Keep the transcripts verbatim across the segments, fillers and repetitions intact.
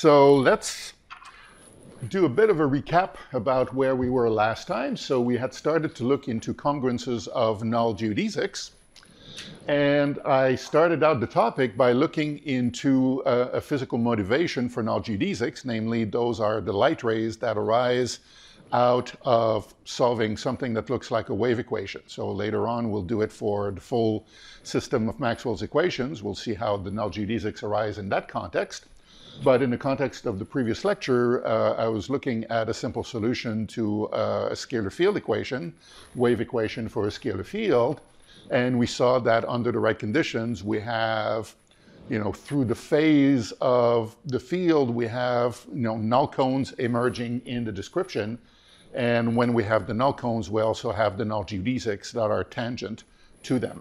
so let's do a bit of a recap about where we were last time. So we had started to look into congruences of null geodesics. And I started out the topic by looking into a, a physical motivation for null geodesics, namely those are the light rays that arise out of solving something that looks like a wave equation. So later on we'll do it for the full system of Maxwell's equations. We'll see how the null geodesics arise in that context. But in the context of the previous lecture, uh, I was looking at a simple solution to uh, a scalar field equation, wave equation for a scalar field. And we saw that under the right conditions, we have, you know, through the phase of the field, we have, you know, null cones emerging in the description. And when we have the null cones, we also have the null geodesics that are tangent to them.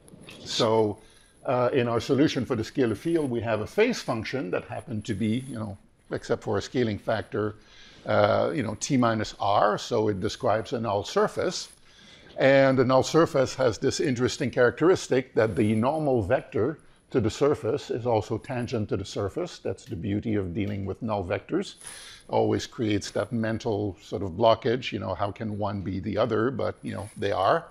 So uh, in our solution for the scalar field, we have a phase function that happened to be, you know, except for a scaling factor, uh, you know, t minus r. So it describes a null surface. And the null surface has this interesting characteristic that the normal vector to the surface is also tangent to the surface. That's the beauty of dealing with null vectors. Always creates that mental sort of blockage, you know, how can one be the other, but, you know, they are.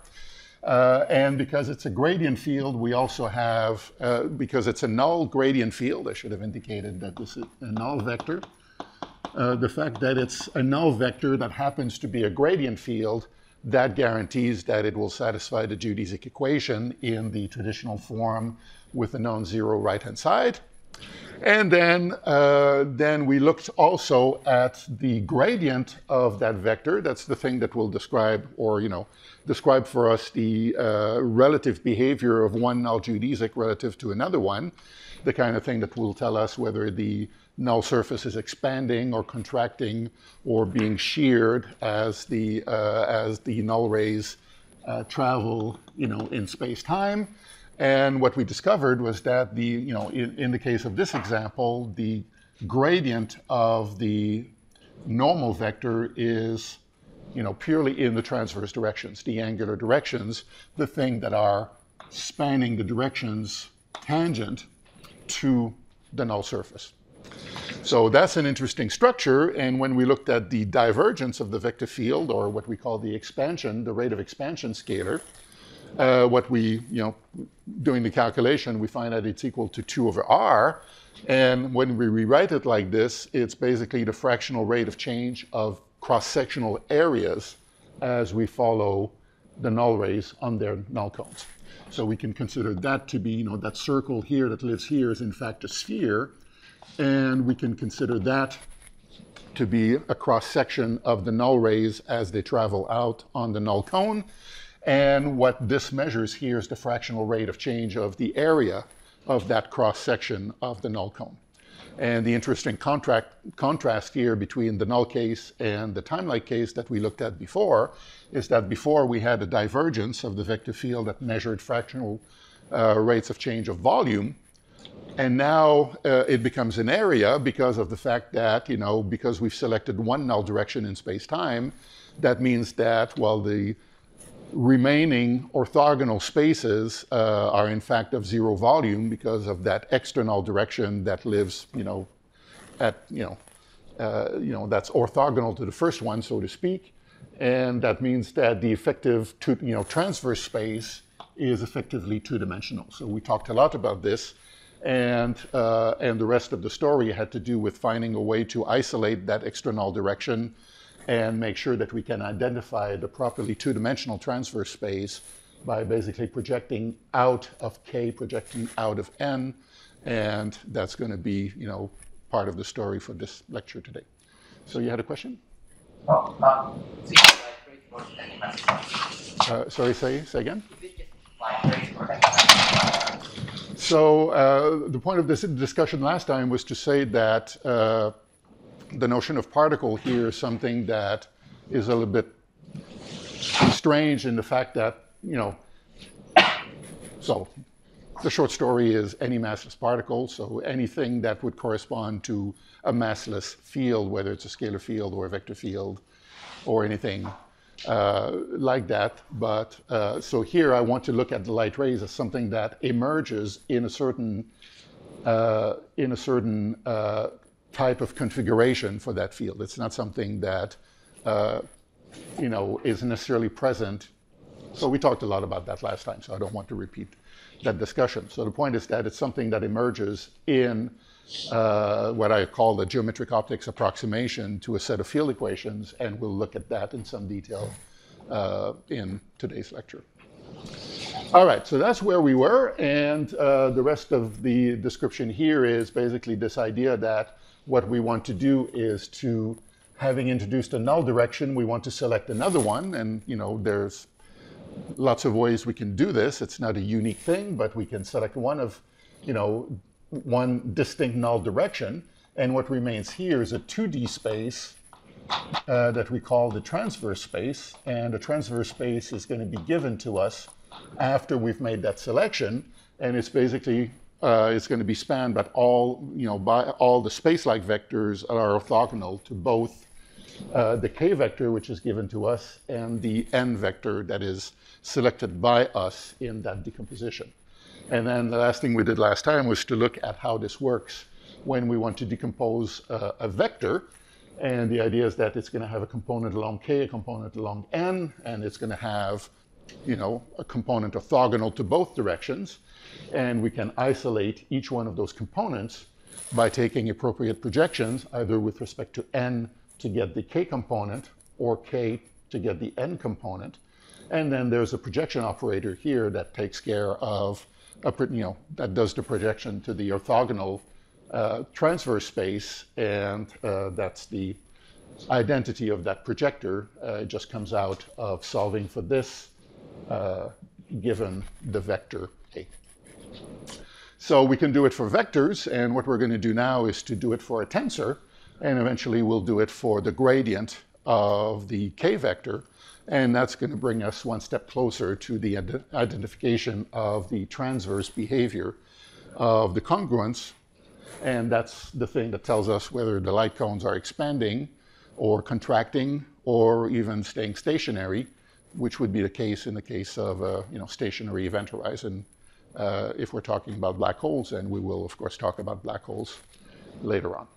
Uh, and because it's a gradient field, we also have, uh, because it's a null gradient field, I should have indicated that this is a null vector. Uh, the fact that it's a null vector that happens to be a gradient field, that guarantees that it will satisfy the geodesic equation in the traditional form with a non-zero right-hand side. And then, uh, then we looked also at the gradient of that vector. That's the thing that will describe, or, you know, describe for us the uh, relative behavior of one null geodesic relative to another one, the kind of thing that will tell us whether the null surface is expanding or contracting or being sheared as the, uh, as the null rays uh, travel, you know, in space-time. And what we discovered was that the, you know, in, in the case of this example, the gradient of the normal vector is, you know, purely in the transverse directions, the angular directions, the thing that are spanning the directions tangent to the null surface. So that's an interesting structure, and when we looked at the divergence of the vector field, or what we call the expansion, the rate of expansion scalar, uh, what we, you know, doing the calculation, we find that it's equal to two over r, and when we rewrite it like this, it's basically the fractional rate of change of cross-sectional areas as we follow the null rays on their null cones. So we can consider that to be, you know, that circle here that lives here is in fact a sphere, and we can consider that to be a cross-section of the null rays as they travel out on the null cone. And what this measures here is the fractional rate of change of the area of that cross-section of the null cone. And the interesting contract, contrast here between the null case and the timelike case that we looked at before is that before we had a divergence of the vector field that measured fractional uh, rates of change of volume. And now uh, it becomes an area because of the fact that, you know, because we've selected one null direction in space-time, that means that, well, the remaining orthogonal spaces uh, are in fact of zero volume because of that extra null direction that lives, you know, at, you know, uh, you know, that's orthogonal to the first one, so to speak. And that means that the effective, two, you know, transverse space is effectively two-dimensional. So we talked a lot about this. And, uh, and the rest of the story had to do with finding a way to isolate that extra null direction and make sure that we can identify the properly two-dimensional transverse space by basically projecting out of K, projecting out of N. And that's going to be, you know, part of the story for this lecture today. So you had a question? Oh, um, uh, sorry, say, say again? So uh, the point of this discussion last time was to say that uh, the notion of particle here is something that is a little bit strange in the fact that, you know, so the short story is any massless particle, so anything that would correspond to a massless field, whether it's a scalar field or a vector field or anything uh, like that. But uh, so here I want to look at the light rays as something that emerges in a certain, uh, in a certain uh, type of configuration for that field. It's not something that uh, you know, is necessarily present. So we talked a lot about that last time, so I don't want to repeat that discussion. So the point is that it's something that emerges in uh, what I call the geometric optics approximation to a set of field equations, and we'll look at that in some detail uh, in today's lecture. All right, so that's where we were, and uh, the rest of the description here is basically this idea that what we want to do is to, having introduced a null direction, we want to select another one, and you know, there's lots of ways we can do this. It's not a unique thing, but we can select one of, you know, one distinct null direction, and what remains here is a two D space uh, that we call the transverse space, and the transverse space is going to be given to us after we've made that selection, and it's basically uh, it's going to be spanned by all, you know, by all the space-like vectors that are orthogonal to both uh, the k vector, which is given to us, and the n vector that is selected by us in that decomposition. And then the last thing we did last time was to look at how this works when we want to decompose uh, a vector. And the idea is that it's going to have a component along k, a component along n, and it's going to have, you know, a component orthogonal to both directions. And we can isolate each one of those components by taking appropriate projections, either with respect to n to get the k component or k to get the n component. And then there's a projection operator here that takes care of, a, you know, that does the projection to the orthogonal uh, transverse space, and uh, that's the identity of that projector. Uh, it just comes out of solving for this uh, given the vector A. So we can do it for vectors, and what we're going to do now is to do it for a tensor, and eventually we'll do it for the gradient of the k vector, and that's going to bring us one step closer to the ident identification of the transverse behavior of the congruence, and that's the thing that tells us whether the light cones are expanding or contracting or even staying stationary, which would be the case in the case of a, you know, stationary event horizon uh, if we're talking about black holes, and we will of course talk about black holes later on.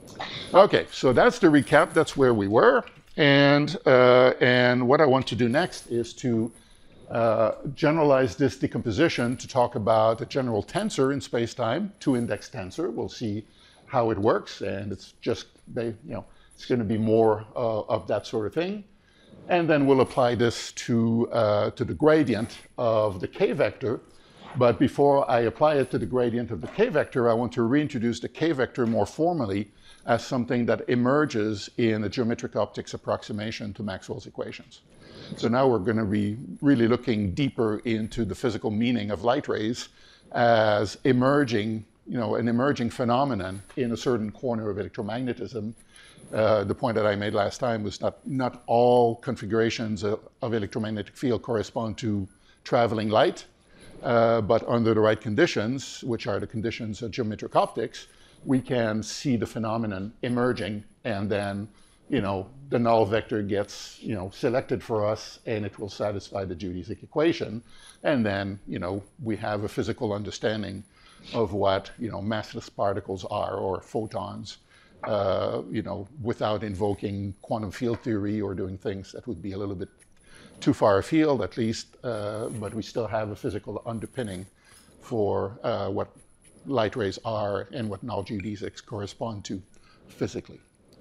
Okay, so that's the recap. That's where we were. And, uh, and what I want to do next is to uh, generalize this decomposition to talk about a general tensor in space-time, two-index tensor. We'll see how it works, and it's just, they, you know, it's going to be more uh, of that sort of thing. And then we'll apply this to, uh, to the gradient of the k vector. But before I apply it to the gradient of the k vector, I want to reintroduce the k vector more formally as something that emerges in a geometric optics approximation to Maxwell's equations. So now we're going to be really looking deeper into the physical meaning of light rays as emerging, you know, an emerging phenomenon in a certain corner of electromagnetism. Uh, the point that I made last time was not, not all configurations of, of electromagnetic field correspond to traveling light, uh, but under the right conditions, which are the conditions of geometric optics, we can see the phenomenon emerging, and then, you know, the null vector gets, you know, selected for us, and it will satisfy the geodesic equation. And then, you know, we have a physical understanding of what, you know, massless particles are, or photons, uh, you know, without invoking quantum field theory or doing things that would be a little bit too far afield, at least, uh, but we still have a physical underpinning for uh, what light rays are and what null geodesics correspond to physically.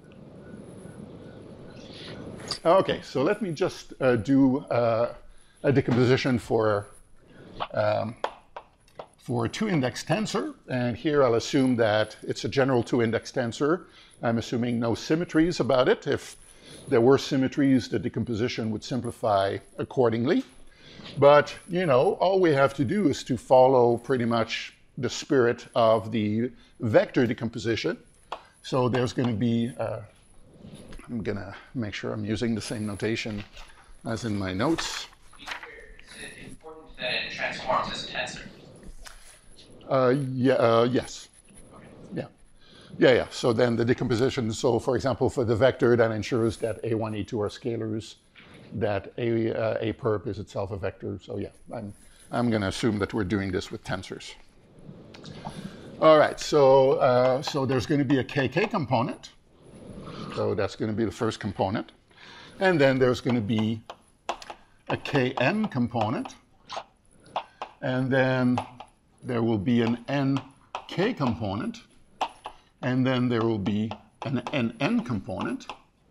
Okay, so let me just uh, do uh, a decomposition for, um, for a two-index tensor. And here I'll assume that it's a general two-index tensor. I'm assuming no symmetries about it. If there were symmetries, the decomposition would simplify accordingly. But, you know, all we have to do is to follow pretty much the spirit of the vector decomposition. So there's going to be, uh, I'm going to make sure I'm using the same notation as in my notes. Is it important that it transforms as a tensor? Uh, yeah, uh, yes. Okay. Yeah. Yeah, yeah. So then the decomposition, so for example, for the vector, that ensures that A one, A two are scalars, that A, uh, A perp is itself a vector. So yeah, I'm, I'm going to assume that we're doing this with tensors. All right, so, uh, so there's going to be a K K component. So that's going to be the first component. And then there's going to be a K N component. And then there will be an N K component. And then there will be an N N component.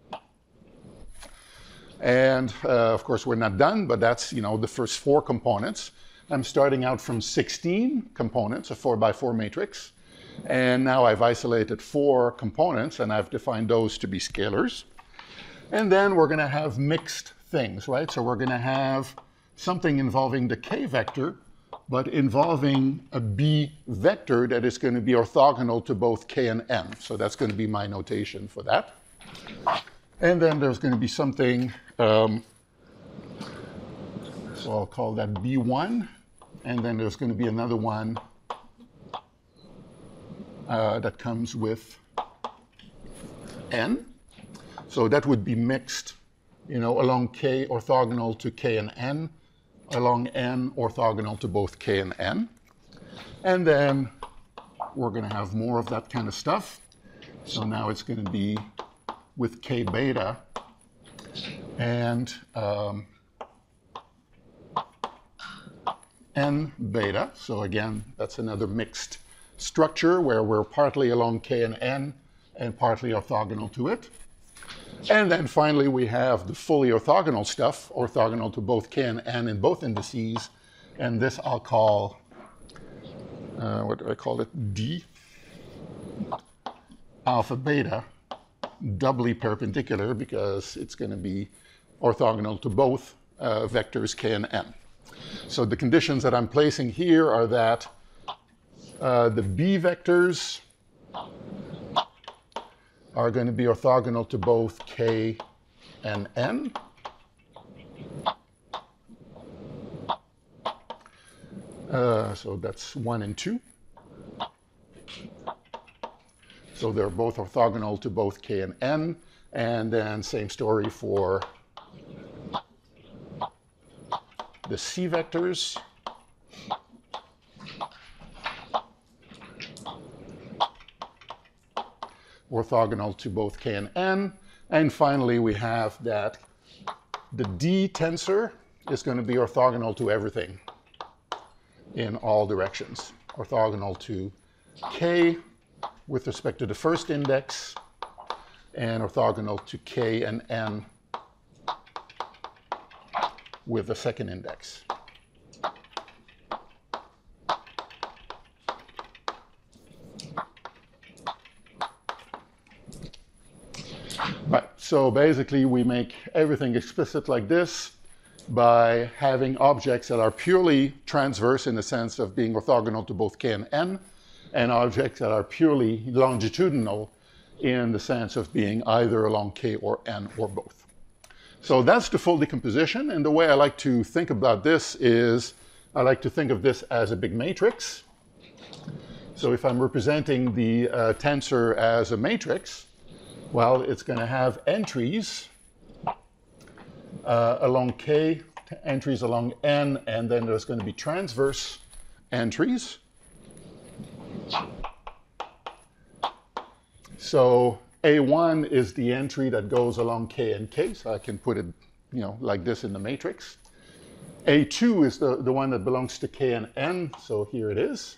And uh, of course, we're not done, but that's, you know, the first four components. I'm starting out from sixteen components, a four by four matrix. And now I've isolated four components, and I've defined those to be scalars. And then we're going to have mixed things, right? So we're going to have something involving the K vector, but involving a B vector that is going to be orthogonal to both K and N. So that's going to be my notation for that. And then there's going to be something, um, so I'll call that B one. And then there's going to be another one uh, that comes with N. So that would be mixed, you know, along K orthogonal to K and N, along N orthogonal to both K and N. And then we're going to have more of that kind of stuff. So now it's going to be with K beta and um, N beta. So again, that's another mixed structure where we're partly along K and N and partly orthogonal to it. And then finally, we have the fully orthogonal stuff, orthogonal to both K and N in both indices. And this I'll call, uh, what do I call it? D, alpha beta, doubly perpendicular, because it's going to be orthogonal to both uh, vectors K and N. So the conditions that I'm placing here are that uh, the B vectors are going to be orthogonal to both K and N. Uh, so that's one and two. So they're both orthogonal to both K and N. And then same story for the C vectors. Orthogonal to both K and N. And finally, we have that the D tensor is going to be orthogonal to everything in all directions. Orthogonal to K with respect to the first index, and orthogonal to K and N with the second index. Right, so basically we make everything explicit like this by having objects that are purely transverse in the sense of being orthogonal to both K and N, and objects that are purely longitudinal in the sense of being either along K or N or both. So that's the full decomposition, and the way I like to think about this is I like to think of this as a big matrix. So if I'm representing the uh, tensor as a matrix, well, it's going to have entries uh, along K, entries along N, and then there's going to be transverse entries. So A one is the entry that goes along K and K, so I can put it, you know, like this in the matrix. A two is the, the one that belongs to K and N, so here it is.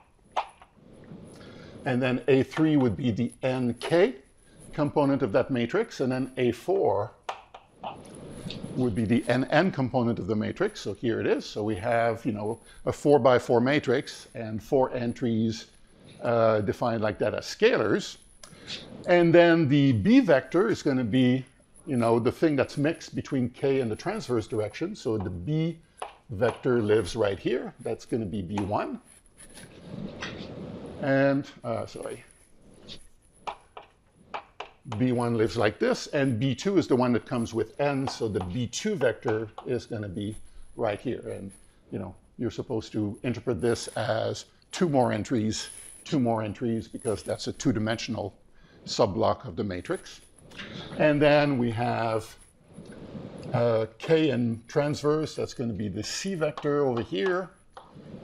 And then A three would be the N K component of that matrix, and then A four would be the N N component of the matrix, so here it is. So we have, you know, a four by four matrix and four entries uh, defined like that as scalars. And then the B vector is going to be, you know, the thing that's mixed between K and the transverse direction. So the B vector lives right here. That's going to be B one. And, uh, sorry, B one lives like this, and B two is the one that comes with N, so the B two vector is going to be right here. And, you know, you're supposed to interpret this as two more entries, two more entries, because that's a two-dimensional subblock of the matrix. And then we have uh, K in transverse, that's going to be the C vector over here.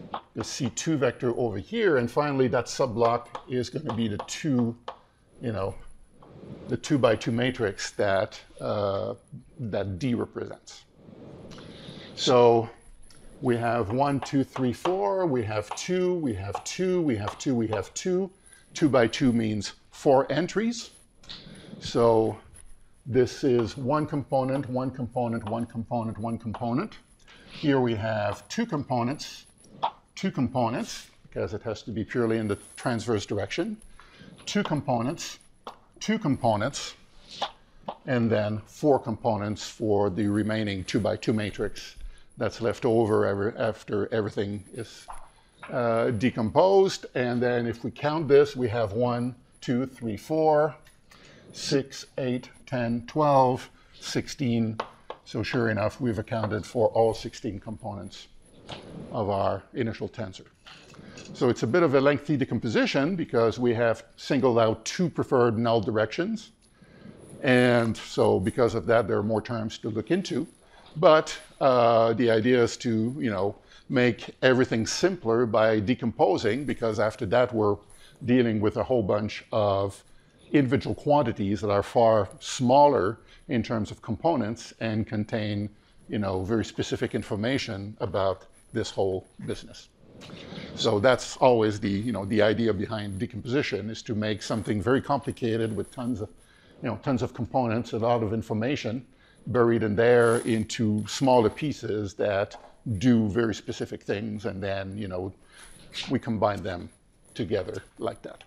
the C two vector over here, and finally that subblock is going to be the two, you know, the two by two matrix that uh, that D represents. So we have one, two, three, four. We have two. We have two. We have two. We have two. Two by two means four entries. So this is one component, one component, one component, one component. Here we have two components, two components, because it has to be purely in the transverse direction. Two components, two components, and then four components for the remaining two by two matrix that's left over ever, after everything is uh, decomposed. And then if we count this, we have one, two, three, four, six, eight, ten, twelve, sixteen. So sure enough, we've accounted for all sixteen components of our initial tensor. So it's a bit of a lengthy decomposition because we have singled out two preferred null directions. And so because of that, there are more terms to look into. But uh, the idea is to, you know, make everything simpler by decomposing, because after that we're dealing with a whole bunch of individual quantities that are far smaller in terms of components and contain, you know, very specific information about this whole business. So that's always the, you know, the idea behind decomposition, is to make something very complicated with tons of, you know, tons of components, a lot of information buried in there into smaller pieces that do very specific things, and then, you know, we combine them together like that.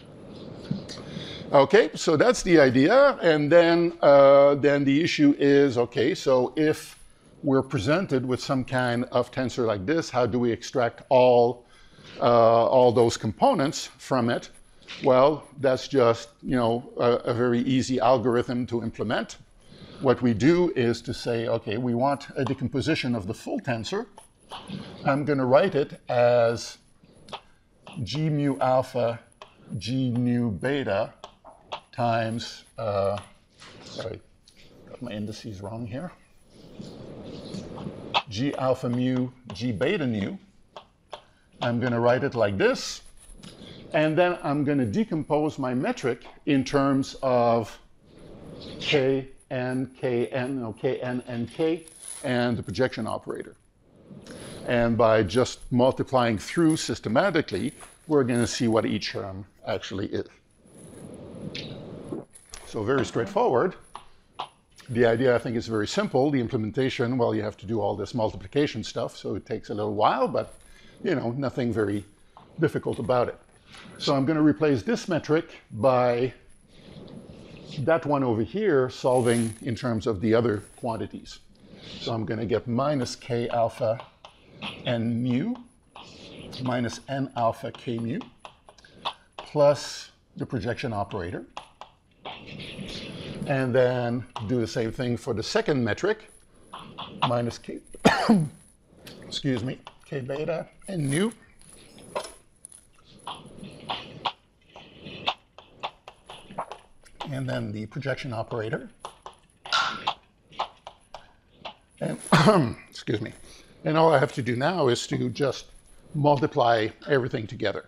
Okay, so that's the idea, and then uh, then the issue is, okay, so if we're presented with some kind of tensor like this, how do we extract all uh, all those components from it? Well, that's just, you know, a, a very easy algorithm to implement. What we do is to say, okay, we want a decomposition of the full tensor. I'm going to write it as G mu alpha, G nu beta times, uh, sorry, got my indices wrong here. G alpha mu, G beta nu. I'm going to write it like this. And then I'm going to decompose my metric in terms of K, N, K, N, no, K, N, and K, and the projection operator. And by just multiplying through systematically, we're going to see what each term actually is. So very straightforward. The idea, I think, is very simple. The implementation, well, you have to do all this multiplication stuff, so it takes a little while, but, you know, nothing very difficult about it. So I'm going to replace this metric by that one over here, solving in terms of the other quantities. So I'm going to get minus K alpha N mu minus N alpha K mu plus the projection operator. And then do the same thing for the second metric, minus K, excuse me, K beta N nu. And then the projection operator. And, excuse me. And all I have to do now is to just multiply everything together.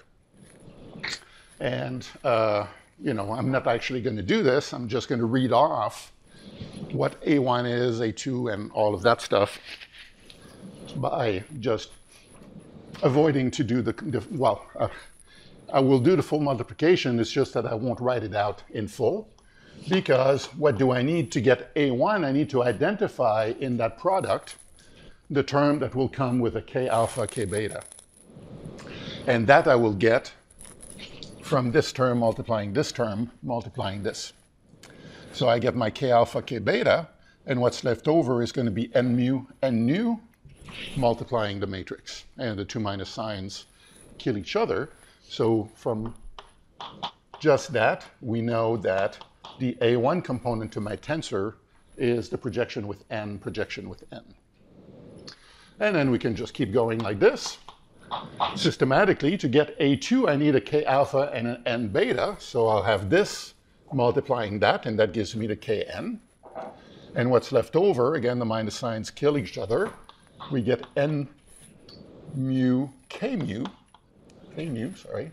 And, uh, you know, I'm not actually going to do this. I'm just going to read off what A one is, A two, and all of that stuff by just avoiding to do the, the well, uh, I will do the full multiplication. It's just that I won't write it out in full, because what do I need to get A one? I need to identify in that product the term that will come with a K alpha, K beta. And that I will get from this term multiplying this term multiplying this. So I get my K alpha, K beta, and what's left over is going to be N mu, N nu, multiplying the matrix. And the two minus signs kill each other. So from just that, we know that the A one component to my tensor is the projection with N, projection with N. And then we can just keep going like this. Systematically, to get A two, I need a K alpha and an N beta. So I'll have this multiplying that, and that gives me the K N. And what's left over, again, the minus signs kill each other. We get N mu k mu, k mu, sorry,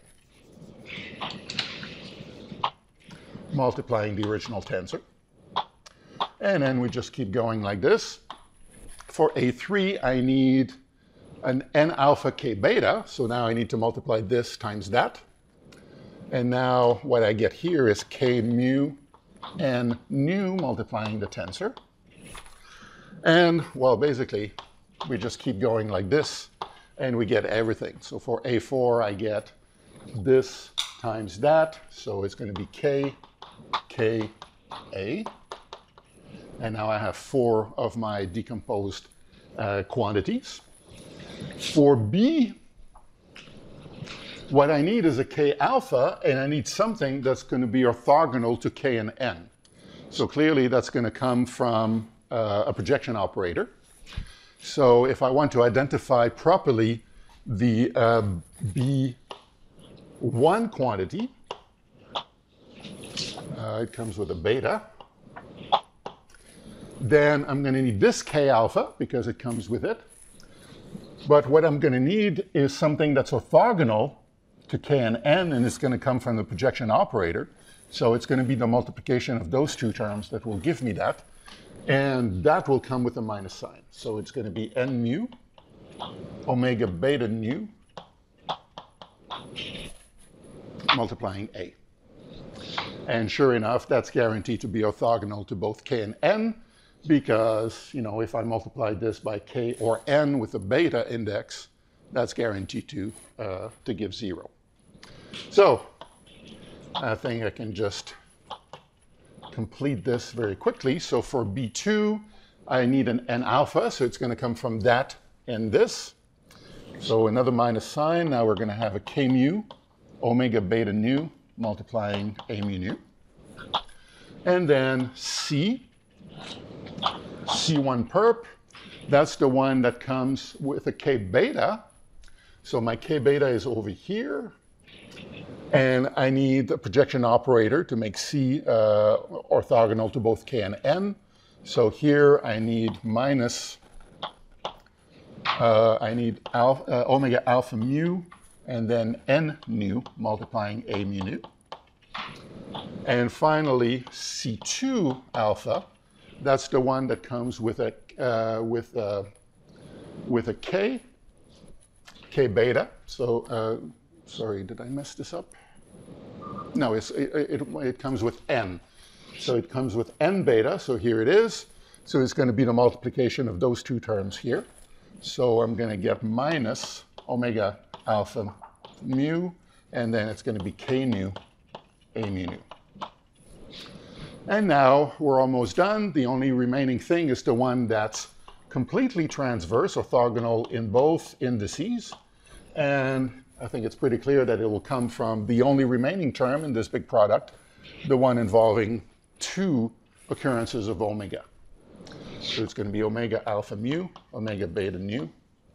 multiplying the original tensor. And then we just keep going like this. For A three, I need an n alpha k beta, so now I need to multiply this times that. And now what I get here is k mu n nu multiplying the tensor. And, well, basically, we just keep going like this, and we get everything. So for A four, I get this times that, so it's going to be k, k, a. And now I have four of my decomposed uh, quantities. For B, what I need is a k alpha, and I need something that's going to be orthogonal to k and n. So clearly that's going to come from uh, a projection operator. So if I want to identify properly the uh, B one quantity, uh, it comes with a beta, then I'm going to need this k alpha because it comes with it. But what I'm going to need is something that's orthogonal to k and n, and it's going to come from the projection operator. So it's going to be the multiplication of those two terms that will give me that. And that will come with a minus sign. So it's going to be n mu omega beta nu multiplying a. And sure enough, that's guaranteed to be orthogonal to both k and n, because, you know, if I multiply this by k or n with a beta index, that's guaranteed to, uh, to give zero. So I think I can just complete this very quickly. So for B two, I need an n alpha, so it's going to come from that and this. So another minus sign. Now we're going to have a k mu omega beta nu multiplying a mu nu. And then C, C one perp, that's the one that comes with a k beta. So my k beta is over here. And I need a projection operator to make C uh, orthogonal to both k and n. So here I need minus, uh, I need alpha, uh, omega alpha mu, and then n nu multiplying a mu nu. And finally, C two alpha, that's the one that comes with a, uh, with a, with a k, k beta. So, uh, sorry, did I mess this up? No, it's, it, it, it comes with n. So it comes with n beta, so here it is. So it's going to be the multiplication of those two terms here. So I'm going to get minus omega alpha mu, and then it's going to be k nu a mu nu. And now we're almost done. The only remaining thing is the one that's completely transverse, orthogonal in both indices. And I think it's pretty clear that it will come from the only remaining term in this big product, the one involving two occurrences of omega. So it's going to be omega alpha mu, omega beta nu.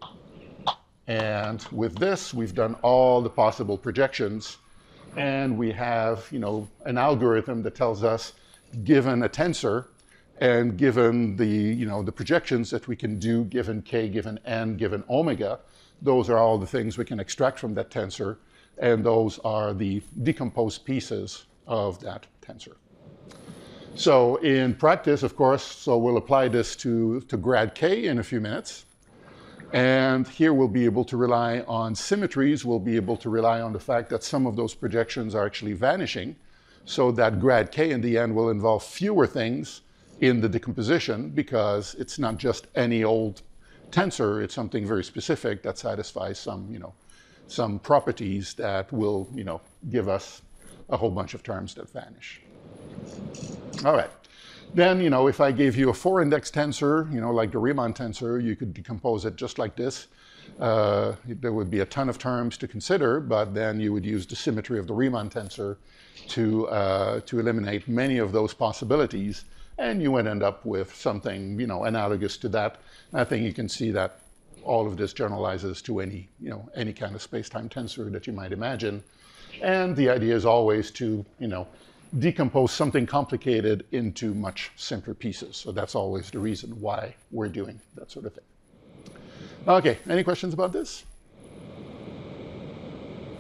And with this, we've done all the possible projections. And we have, you know, an algorithm that tells us, given a tensor, and given the, you know, the projections that we can do, given k, given n, given omega, those are all the things we can extract from that tensor, and those are the decomposed pieces of that tensor. So in practice, of course, so we'll apply this to, to grad k in a few minutes. And here we'll be able to rely on symmetries. We'll be able to rely on the fact that some of those projections are actually vanishing, so that grad k in the end will involve fewer things in the decomposition, because it's not just any old tensor, it's something very specific that satisfies some, you know, some properties that will, you know, give us a whole bunch of terms that vanish. All right. Then, you know, if I gave you a four-index tensor, you know, like the Riemann tensor, you could decompose it just like this. Uh, there would be a ton of terms to consider, but then you would use the symmetry of the Riemann tensor to, uh, to eliminate many of those possibilities, and you would end up with something, you know, analogous to that. And I think you can see that all of this generalizes to any, you know, any kind of space-time tensor that you might imagine. And the idea is always to, you know, decompose something complicated into much simpler pieces. So that's always the reason why we're doing that sort of thing. Okay, any questions about this?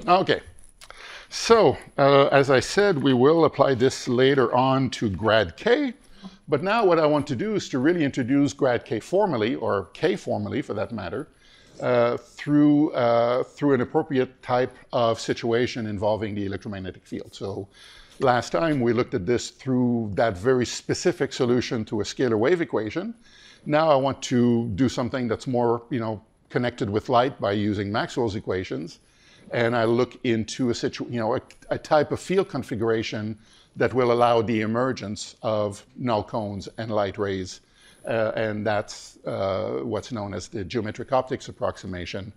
Okay. So, uh, as I said, we will apply this later on to grad K. But now what I want to do is to really introduce grad K formally, or K formally for that matter, uh, through, uh, through an appropriate type of situation involving the electromagnetic field. So last time we looked at this through that very specific solution to a scalar wave equation. Now I want to do something that's more, you know, connected with light by using Maxwell's equations. And I look into a, situ you know, a, a type of field configuration that will allow the emergence of null cones and light rays. Uh, and that's uh, what's known as the geometric optics approximation,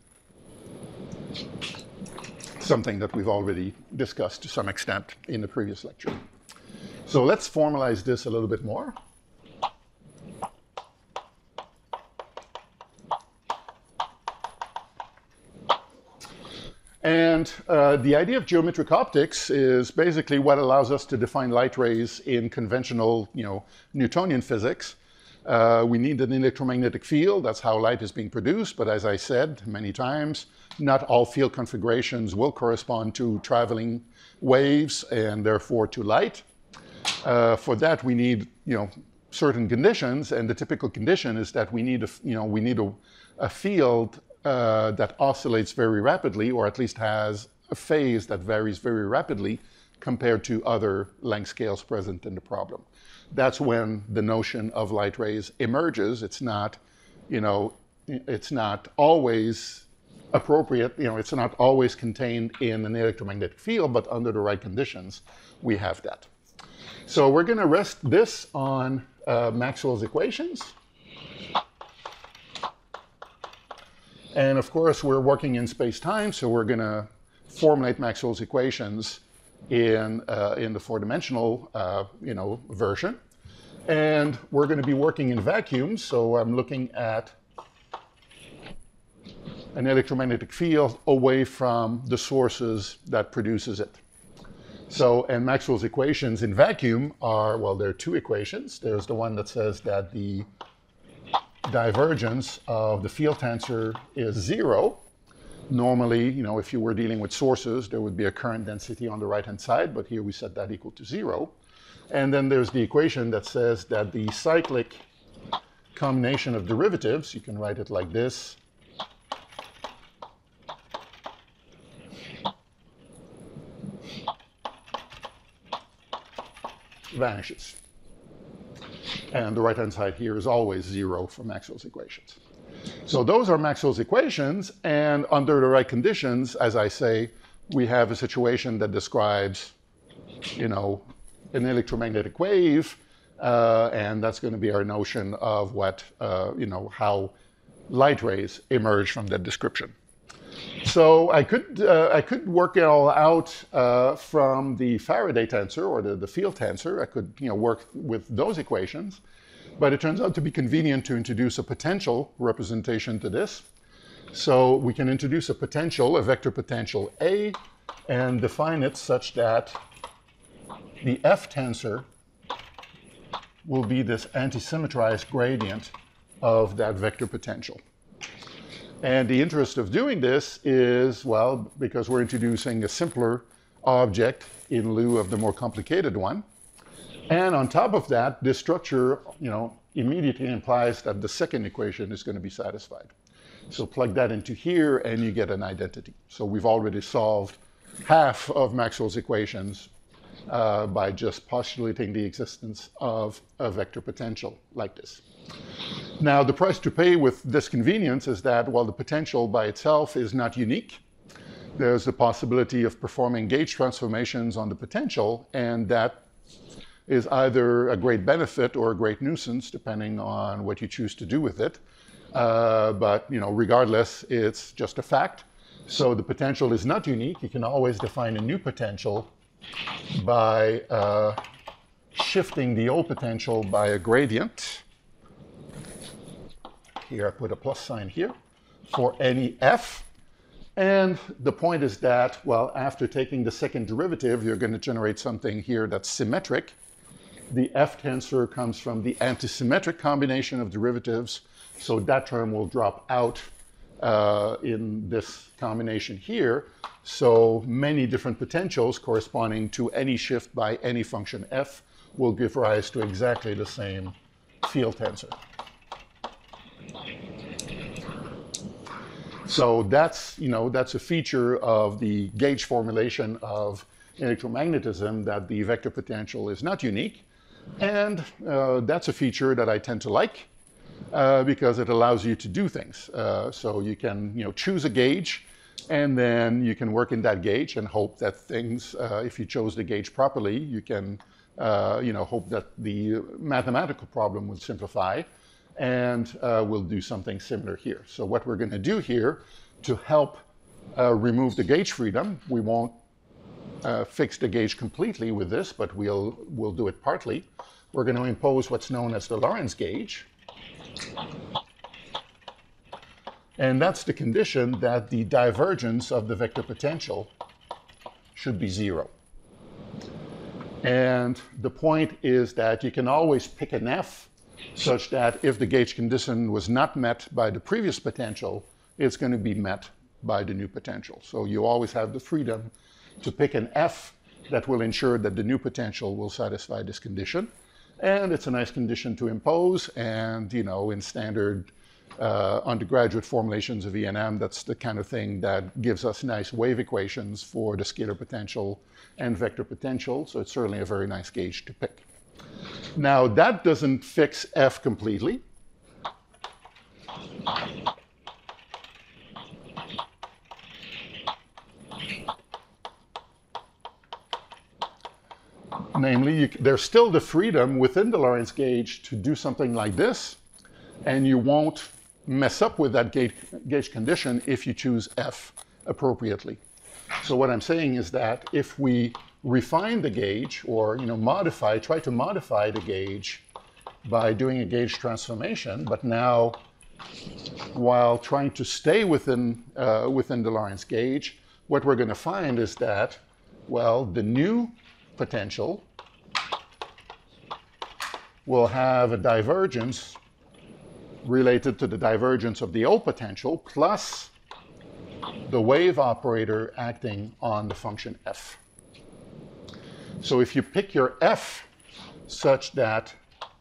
something that we've already discussed to some extent in the previous lecture. So let's formalize this a little bit more. And uh, the idea of geometric optics is basically what allows us to define light rays in conventional, you know, Newtonian physics. Uh, we need an electromagnetic field. That's how light is being produced. But as I said many times, not all field configurations will correspond to traveling waves and therefore to light. Uh, for that, we need, you know, certain conditions. And the typical condition is that we need a, you know, we need a, a field Uh, that oscillates very rapidly, or at least has a phase that varies very rapidly compared to other length scales present in the problem. That's when the notion of light rays emerges. It's not, you know, it's not always appropriate, you know, it's not always contained in an electromagnetic field, but under the right conditions, we have that. So we're going to rest this on uh, Maxwell's equations. And of course, we're working in space-time, so we're going to formulate Maxwell's equations in, uh, in the four-dimensional uh, you know, version. And we're going to be working in vacuums, so I'm looking at an electromagnetic field away from the sources that produces it. So, and Maxwell's equations in vacuum are, well, there are two equations. There's the one that says that the divergence of the field tensor is zero. Normally, you know, if you were dealing with sources, there would be a current density on the right-hand side, but here we set that equal to zero. And then there's the equation that says that the cyclic combination of derivatives, you can write it like this, vanishes. And the right-hand side here is always zero for Maxwell's equations. So those are Maxwell's equations, and under the right conditions, as I say, we have a situation that describes, you know, an electromagnetic wave, uh, and that's going to be our notion of what, uh, you know, how light rays emerge from that description. So I could, uh, I could work it all out uh, from the Faraday tensor, or the, the field tensor. I could, you know, work with those equations. But it turns out to be convenient to introduce a potential representation to this. So we can introduce a potential, a vector potential A, and define it such that the F tensor will be this anti-symmetrized gradient of that vector potential. And the interest of doing this is, well, because we're introducing a simpler object in lieu of the more complicated one. And on top of that, this structure, you know, immediately implies that the second equation is going to be satisfied. So plug that into here and you get an identity. So we've already solved half of Maxwell's equations uh, by just postulating the existence of a vector potential like this. Now, the price to pay with this convenience is that, well, the potential by itself is not unique. There's the possibility of performing gauge transformations on the potential, and that is either a great benefit or a great nuisance, depending on what you choose to do with it. Uh, but, you know, regardless, it's just a fact. So the potential is not unique. You can always define a new potential by uh, shifting the old potential by a gradient. Here I put a plus sign here for any f. And the point is that, well, after taking the second derivative, you're going to generate something here that's symmetric. The F tensor comes from the antisymmetric combination of derivatives, so that term will drop out uh, in this combination here. So many different potentials corresponding to any shift by any function f will give rise to exactly the same field tensor. So that's, you know, that's a feature of the gauge formulation of electromagnetism, that the vector potential is not unique. And uh, that's a feature that I tend to like uh, because it allows you to do things. Uh, so you can, you know, choose a gauge, and then you can work in that gauge and hope that things, uh, if you chose the gauge properly, you can, uh, you know, hope that the mathematical problem will simplify. And uh, we'll do something similar here. So what we're going to do here to help uh, remove the gauge freedom, we won't uh, fix the gauge completely with this, but we'll, we'll do it partly. We're going to impose what's known as the Lorentz gauge. And that's the condition that the divergence of the vector potential should be zero. And the point is that you can always pick an f such that if the gauge condition was not met by the previous potential, it's going to be met by the new potential. So you always have the freedom to pick an f that will ensure that the new potential will satisfy this condition. And it's a nice condition to impose. And, you know, in standard uh, undergraduate formulations of E and M, that's the kind of thing that gives us nice wave equations for the scalar potential and vector potential. So it's certainly a very nice gauge to pick. Now, that doesn't fix f completely. Namely, you, there's still the freedom within the Lorentz gauge to do something like this, and you won't mess up with that gauge, gauge condition if you choose f appropriately. So what I'm saying is that if we refine the gauge, or, you know, modify, try to modify the gauge by doing a gauge transformation, but now while trying to stay within, uh, within the Lorentz gauge, what we're going to find is that, well, the new potential will have a divergence related to the divergence of the old potential plus the wave operator acting on the function f. So if you pick your f such that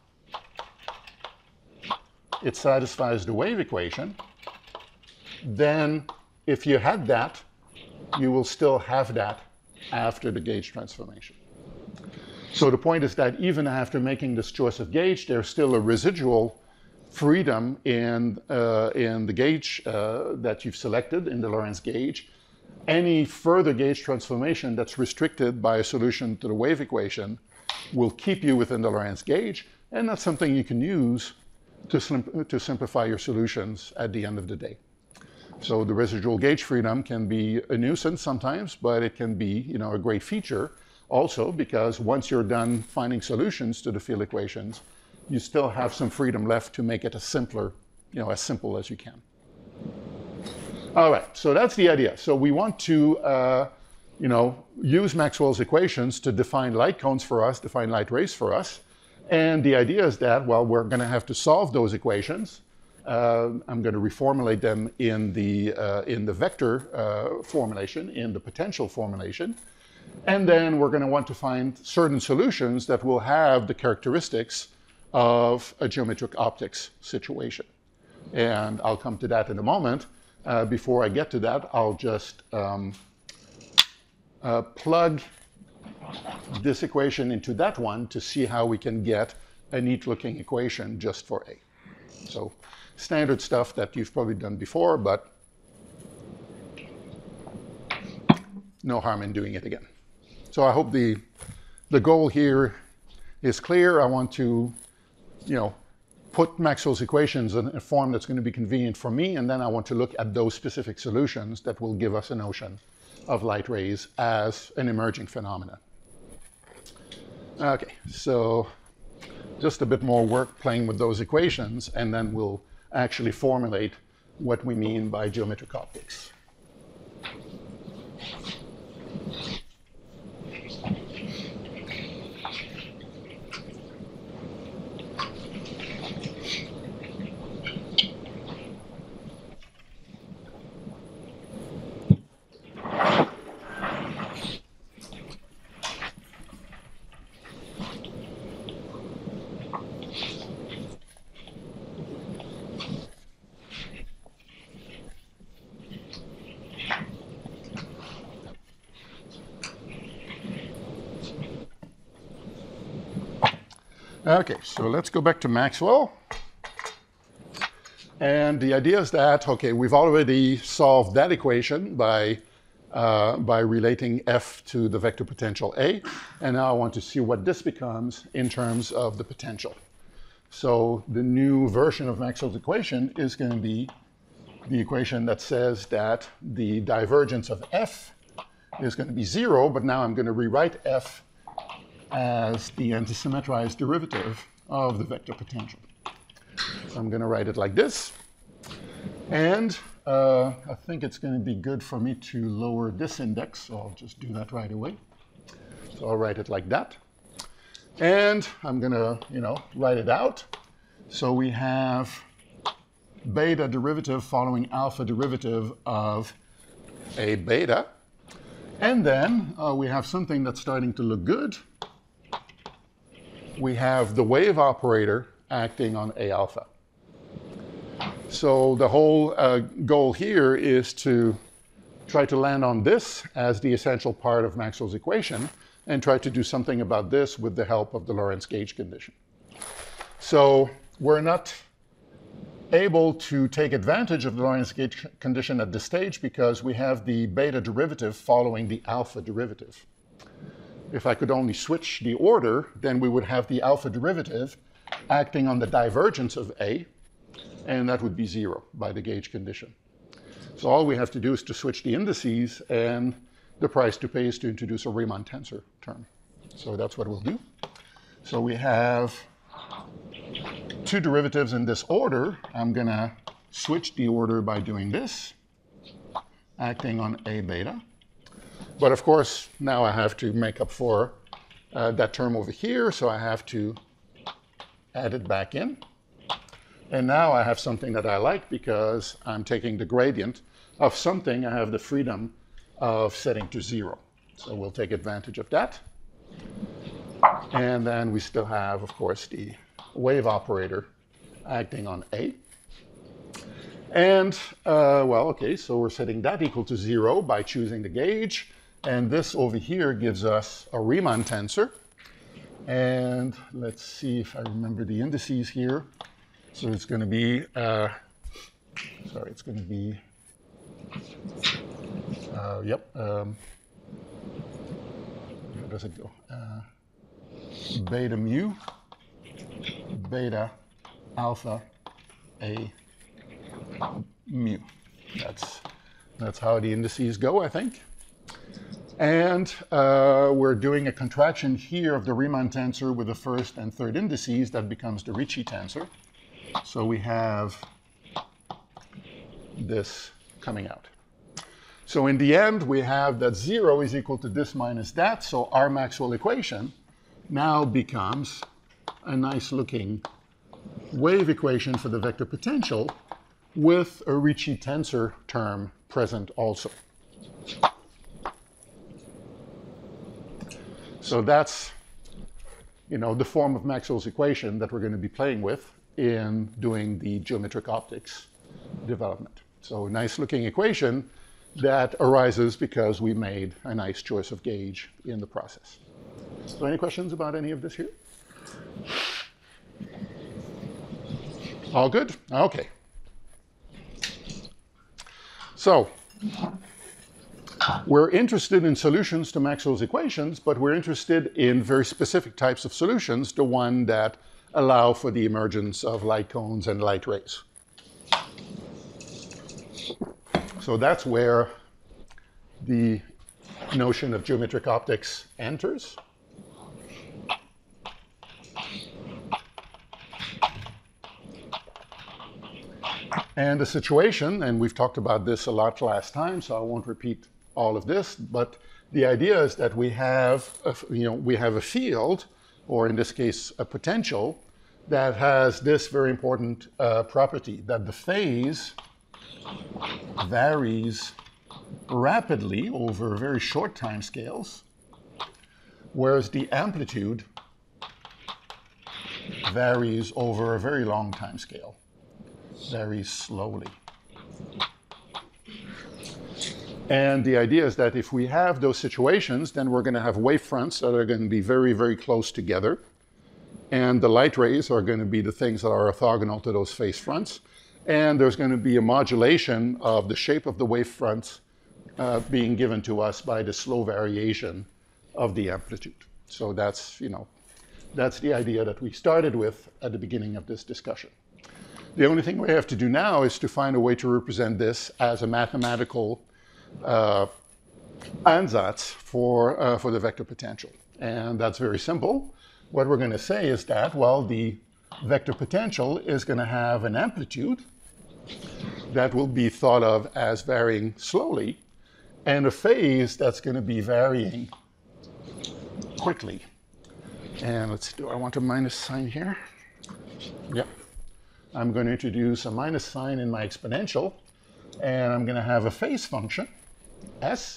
it satisfies the wave equation, then if you had that, you will still have that after the gauge transformation. So the point is that even after making this choice of gauge, there's still a residual freedom in, uh, in the gauge uh, that you've selected in the Lorentz gauge. Any further gauge transformation that's restricted by a solution to the wave equation will keep you within the Lorentz gauge, and that's something you can use to, sim to simplify your solutions at the end of the day. So the residual gauge freedom can be a nuisance sometimes, but it can be, you know, a great feature also, because once you're done finding solutions to the field equations, you still have some freedom left to make it as simpler, you know, as simple as you can. All right, so that's the idea. So we want to, uh, you know, use Maxwell's equations to define light cones for us, define light rays for us. And the idea is that, well, we're going to have to solve those equations. Uh, I'm going to reformulate them in the, uh, in the vector uh, formulation, in the potential formulation. And then we're going to want to find certain solutions that will have the characteristics of a geometric optics situation. And I'll come to that in a moment. Uh, before I get to that, I'll just um, uh, plug this equation into that one to see how we can get a neat-looking equation just for A. So standard stuff that you've probably done before, but no harm in doing it again. So I hope the, the goal here is clear. I want to, you know, put Maxwell's equations in a form that's going to be convenient for me, and then I want to look at those specific solutions that will give us a notion of light rays as an emerging phenomenon. Okay, so just a bit more work playing with those equations, and then we'll actually formulate what we mean by geometric optics. Okay, so let's go back to Maxwell. And the idea is that, okay, we've already solved that equation by, uh, by relating F to the vector potential A. And now I want to see what this becomes in terms of the potential. So the new version of Maxwell's equation is going to be the equation that says that the divergence of F is going to be zero, but now I'm going to rewrite F as the antisymmetrized derivative of the vector potential. So I'm going to write it like this. And uh, I think it's going to be good for me to lower this index, so I'll just do that right away. So I'll write it like that. And I'm going to, you know, write it out. So we have beta derivative following alpha derivative of a beta. And then uh, we have something that's starting to look good. We have the wave operator acting on A alpha. So the whole uh, goal here is to try to land on this as the essential part of Maxwell's equation and try to do something about this with the help of the Lorentz gauge condition. So we're not able to take advantage of the Lorentz gauge condition at this stage because we have the beta derivative following the alpha derivative. If I could only switch the order, then we would have the alpha derivative acting on the divergence of A, and that would be zero by the gauge condition. So all we have to do is to switch the indices, and the price to pay is to introduce a Riemann tensor term. So that's what we'll do. So we have two derivatives in this order. I'm going to switch the order by doing this, acting on A beta. But of course, now I have to make up for uh, that term over here, so I have to add it back in. And now I have something that I like because I'm taking the gradient of something I have the freedom of setting to zero. So we'll take advantage of that. And then we still have, of course, the wave operator acting on A. And, uh, well, okay, so we're setting that equal to zero by choosing the gauge. And this over here gives us a Riemann tensor. And let's see if I remember the indices here. So it's going to be, uh, sorry, it's going to be, uh, yep, um, where does it go? Uh, beta mu, beta alpha A mu. That's, that's how the indices go, I think. And uh, we're doing a contraction here of the Riemann tensor with the first and third indices. That becomes the Ricci tensor. So we have this coming out. So in the end, we have that zero is equal to this minus that. So our Maxwell equation now becomes a nice looking wave equation for the vector potential with a Ricci tensor term present also. So that's, you know, the form of Maxwell's equation that we're going to be playing with in doing the geometric optics development. So a nice looking equation that arises because we made a nice choice of gauge in the process. So any questions about any of this here? All good? Okay. So we're interested in solutions to Maxwell's equations, but we're interested in very specific types of solutions, the one that allow for the emergence of light cones and light rays. So that's where the notion of geometric optics enters. And the situation, and we've talked about this a lot last time, so I won't repeat all of this, but the idea is that we have, a, you know, we have a field, or in this case, a potential, that has this very important uh, property, that the phase varies rapidly over very short time scales, whereas the amplitude varies over a very long time scale, very slowly. And the idea is that if we have those situations, then we're going to have wavefronts that are going to be very, very close together. And the light rays are going to be the things that are orthogonal to those phase fronts. And there's going to be a modulation of the shape of the wave fronts uh, being given to us by the slow variation of the amplitude. So that's, you know, that's the idea that we started with at the beginning of this discussion. The only thing we have to do now is to find a way to represent this as a mathematical uh, ansatz for, uh, for the vector potential. And that's very simple. What we're going to say is that, well, the vector potential is going to have an amplitude that will be thought of as varying slowly, and a phase that's going to be varying quickly. And let's do, I want a minus sign here. Yep. I'm going to introduce a minus sign in my exponential, and I'm going to have a phase function, s.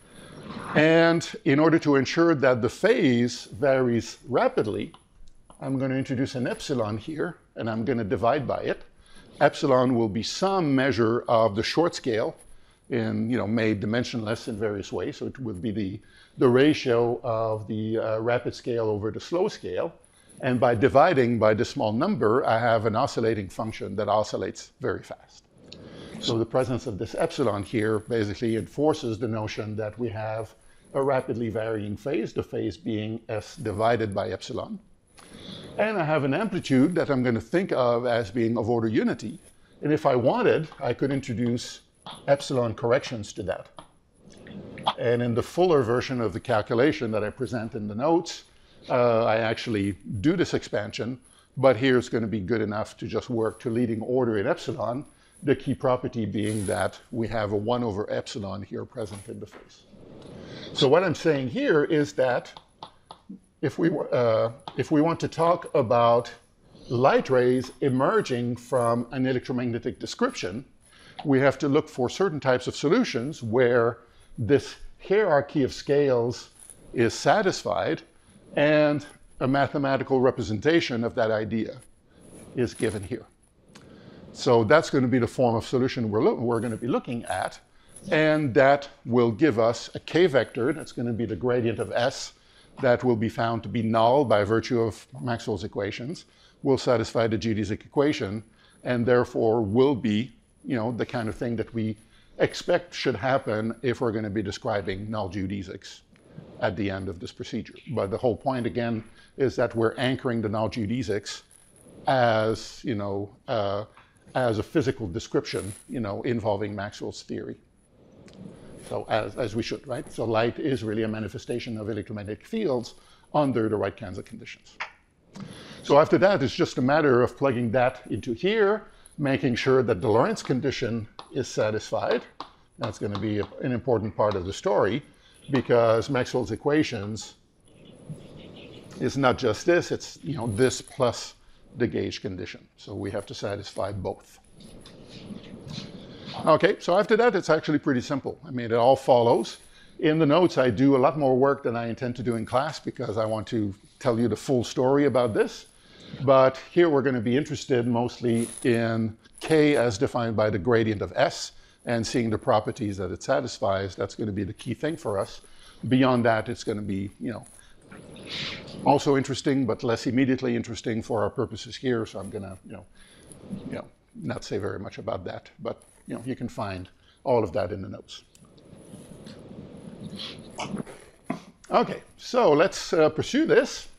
And in order to ensure that the phase varies rapidly, I'm going to introduce an epsilon here, and I'm going to divide by it. Epsilon will be some measure of the short scale, in, you know, made dimensionless in various ways. So it will be the, the ratio of the uh, rapid scale over the slow scale. And by dividing by this small number, I have an oscillating function that oscillates very fast. So the presence of this epsilon here basically enforces the notion that we have a rapidly varying phase, the phase being s divided by epsilon. And I have an amplitude that I'm going to think of as being of order unity. And if I wanted, I could introduce epsilon corrections to that. And in the fuller version of the calculation that I present in the notes, uh, I actually do this expansion, but here it's going to be good enough to just work to leading order in epsilon, the key property being that we have a one over epsilon here present in the phase. So what I'm saying here is that if we, uh, if we want to talk about light rays emerging from an electromagnetic description, we have to look for certain types of solutions where this hierarchy of scales is satisfied and a mathematical representation of that idea is given here. So that's going to be the form of solution we're, we're going to be looking at, and that will give us a k vector. That's going to be the gradient of S that will be found to be null by virtue of Maxwell's equations, will satisfy the geodesic equation, and therefore will be, you know, the kind of thing that we expect should happen if we're going to be describing null geodesics at the end of this procedure. But the whole point, again, is that we're anchoring the null geodesics as, you know, uh, as a physical description, you know, involving Maxwell's theory. So as, as we should, right? So light is really a manifestation of electromagnetic fields under the right kinds of conditions. So after that, it's just a matter of plugging that into here, making sure that the Lorentz condition is satisfied. That's going to be a, an important part of the story, because Maxwell's equations is not just this, it's, you know, this plus the gauge condition. So we have to satisfy both. Okay, so after that, it's actually pretty simple. I mean, it all follows. In the notes, I do a lot more work than I intend to do in class because I want to tell you the full story about this. But here we're going to be interested mostly in K as defined by the gradient of S and seeing the properties that it satisfies. That's going to be the key thing for us. Beyond that, it's going to be, you know, also interesting, but less immediately interesting for our purposes here. So I'm going to, you know, you know, not say very much about that. But, you know, you can find all of that in the notes. Okay, so let's uh, pursue this.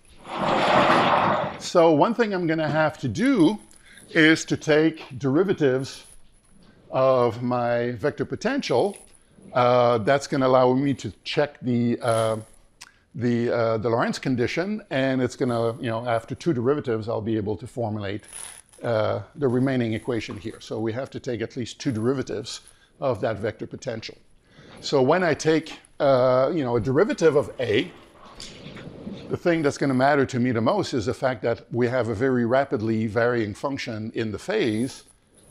So one thing I'm going to have to do is to take derivatives of my vector potential. Uh, that's going to allow me to check the uh, the uh, the Lorentz condition, and it's going to, you know, after two derivatives, I'll be able to formulate uh, the remaining equation here. So we have to take at least two derivatives of that vector potential. So when I take, uh, you know, a derivative of A, the thing that's going to matter to me the most is the fact that we have a very rapidly varying function in the phase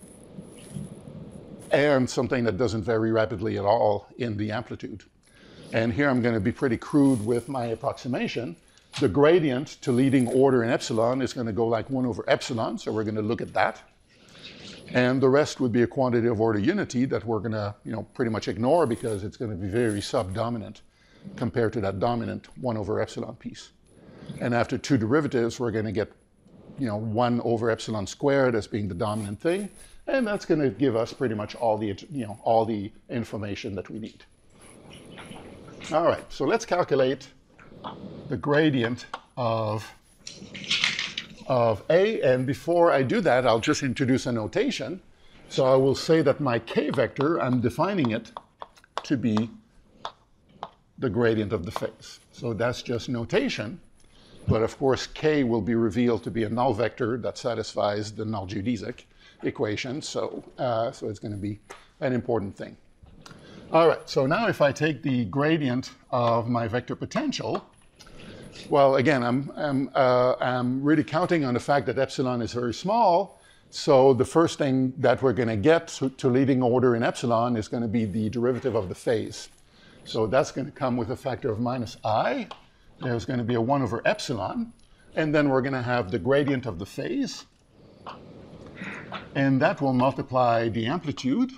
and something that doesn't vary rapidly at all in the amplitude. And here I'm going to be pretty crude with my approximation. The gradient to leading order in epsilon is going to go like one over epsilon, so we're going to look at that. And the rest would be a quantity of order unity that we're going to, you know, pretty much ignore because it's going to be very subdominant compared to that dominant one over epsilon piece. And after two derivatives, we're going to get, you know, one over epsilon squared as being the dominant thing. And that's going to give us pretty much all the, you know, all the information that we need. All right, so let's calculate the gradient of, of A. And before I do that, I'll just introduce a notation. So I will say that my k vector, I'm defining it to be the gradient of the phase. So that's just notation. But of course, k will be revealed to be a null vector that satisfies the null geodesic equation. So, uh, so it's going to be an important thing. All right, so now if I take the gradient of my vector potential, well, again, I'm, I'm, uh, I'm really counting on the fact that epsilon is very small. So the first thing that we're going to get to, to leading order in epsilon is going to be the derivative of the phase. So that's going to come with a factor of minus I. There's going to be a one over epsilon. And then we're going to have the gradient of the phase. And that will multiply the amplitude.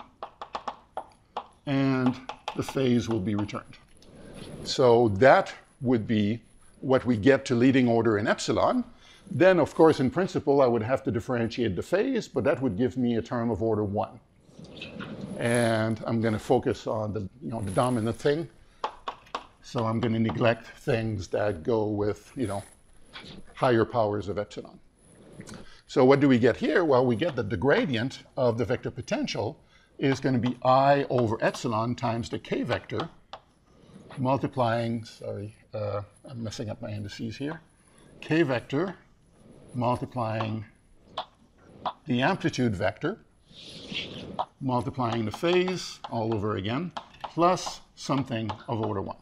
And the phase will be returned. So that would be what we get to leading order in epsilon. Then, of course, in principle, I would have to differentiate the phase, but that would give me a term of order one. And I'm going to focus on the, you know, the dominant thing. So I'm going to neglect things that go with, you know, higher powers of epsilon. So what do we get here? Well, we get that the gradient of the vector potential is going to be I over epsilon times the k vector, multiplying, sorry, uh, I'm messing up my indices here, k vector multiplying the amplitude vector, multiplying the phase all over again, plus something of order one.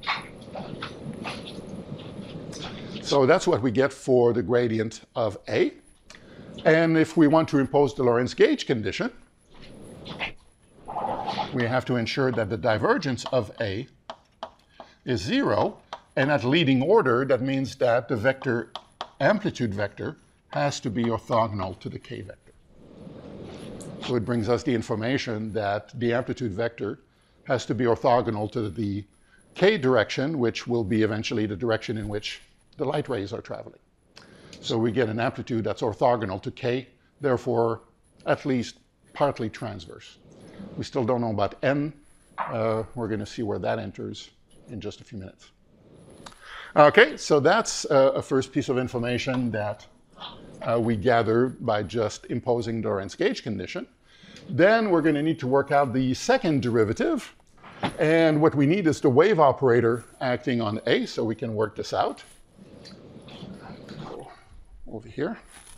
So that's what we get for the gradient of A. And if we want to impose the Lorentz gauge condition, we have to ensure that the divergence of A is zero. And at leading order, that means that the vector amplitude vector has to be orthogonal to the k vector. So it brings us the information that the amplitude vector has to be orthogonal to the k direction, which will be eventually the direction in which the light rays are traveling. So we get an amplitude that's orthogonal to k, therefore at least partly transverse. We still don't know about n. Uh, we're going to see where that enters in just a few minutes. Okay, so that's uh, a first piece of information that uh, we gather by just imposing the Lorentz gauge condition. Then we're going to need to work out the second derivative. And what we need is the wave operator acting on A, so we can work this out. Go over here.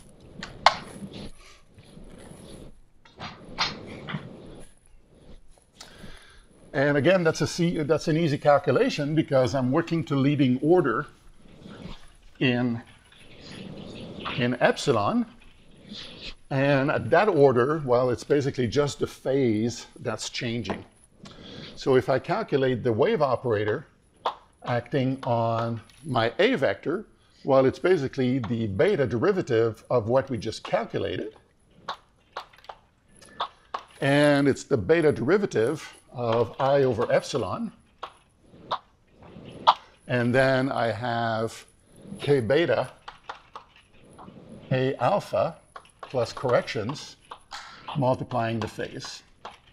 And again, that's, a C, that's an easy calculation because I'm working to leading order in, in epsilon. And at that order, well, it's basically just the phase that's changing. So if I calculate the wave operator acting on my A vector, well, it's basically the beta derivative of what we just calculated. And it's the beta derivative of I over epsilon. And then I have k beta A alpha plus corrections multiplying the phase.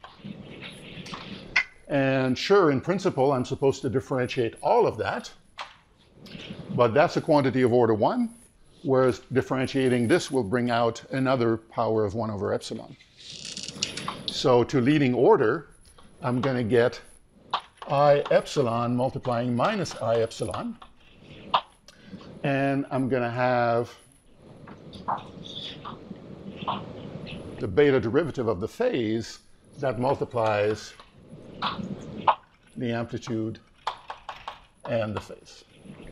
And sure, in principle, I'm supposed to differentiate all of that. But that's a quantity of order one, whereas differentiating this will bring out another power of one over epsilon. So to leading order, I'm going to get I epsilon multiplying minus I epsilon. And I'm going to have the beta derivative of the phase that multiplies the amplitude and the phase.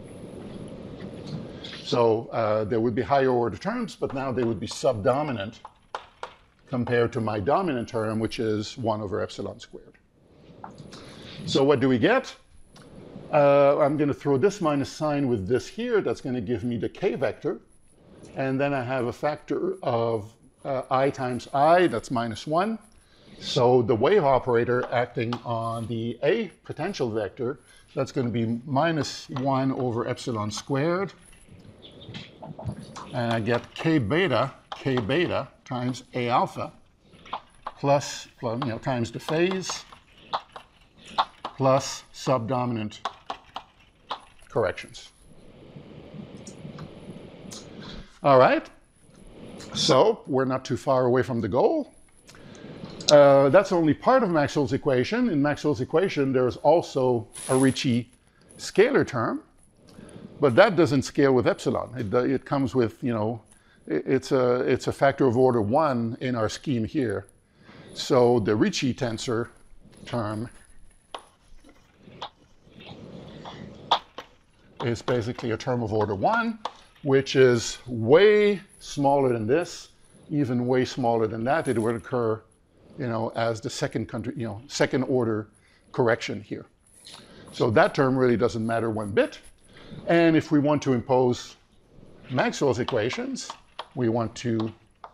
So uh, there would be higher order terms, but now they would be subdominant compared to my dominant term, which is one over epsilon squared. So what do we get? Uh, I'm going to throw this minus sign with this here. That's going to give me the k vector. And then I have a factor of uh, I times I, that's minus one. So the wave operator acting on the A potential vector, that's going to be minus one over epsilon squared And I get K beta, K beta times A alpha plus, plus you know, times the phase plus subdominant corrections. All right, so we're not too far away from the goal. Uh, that's only part of Maxwell's equation. In Maxwell's equation, there's also a Ricci scalar term, but that doesn't scale with epsilon. It, it comes with, you know, it's a, it's a factor of order one in our scheme here. So the Ricci tensor term is basically a term of order one, which is way smaller than this, even way smaller than that. It would occur, you know, as the second country, you know, second order correction here. So that term really doesn't matter one bit. And if we want to impose Maxwell's equations, we want to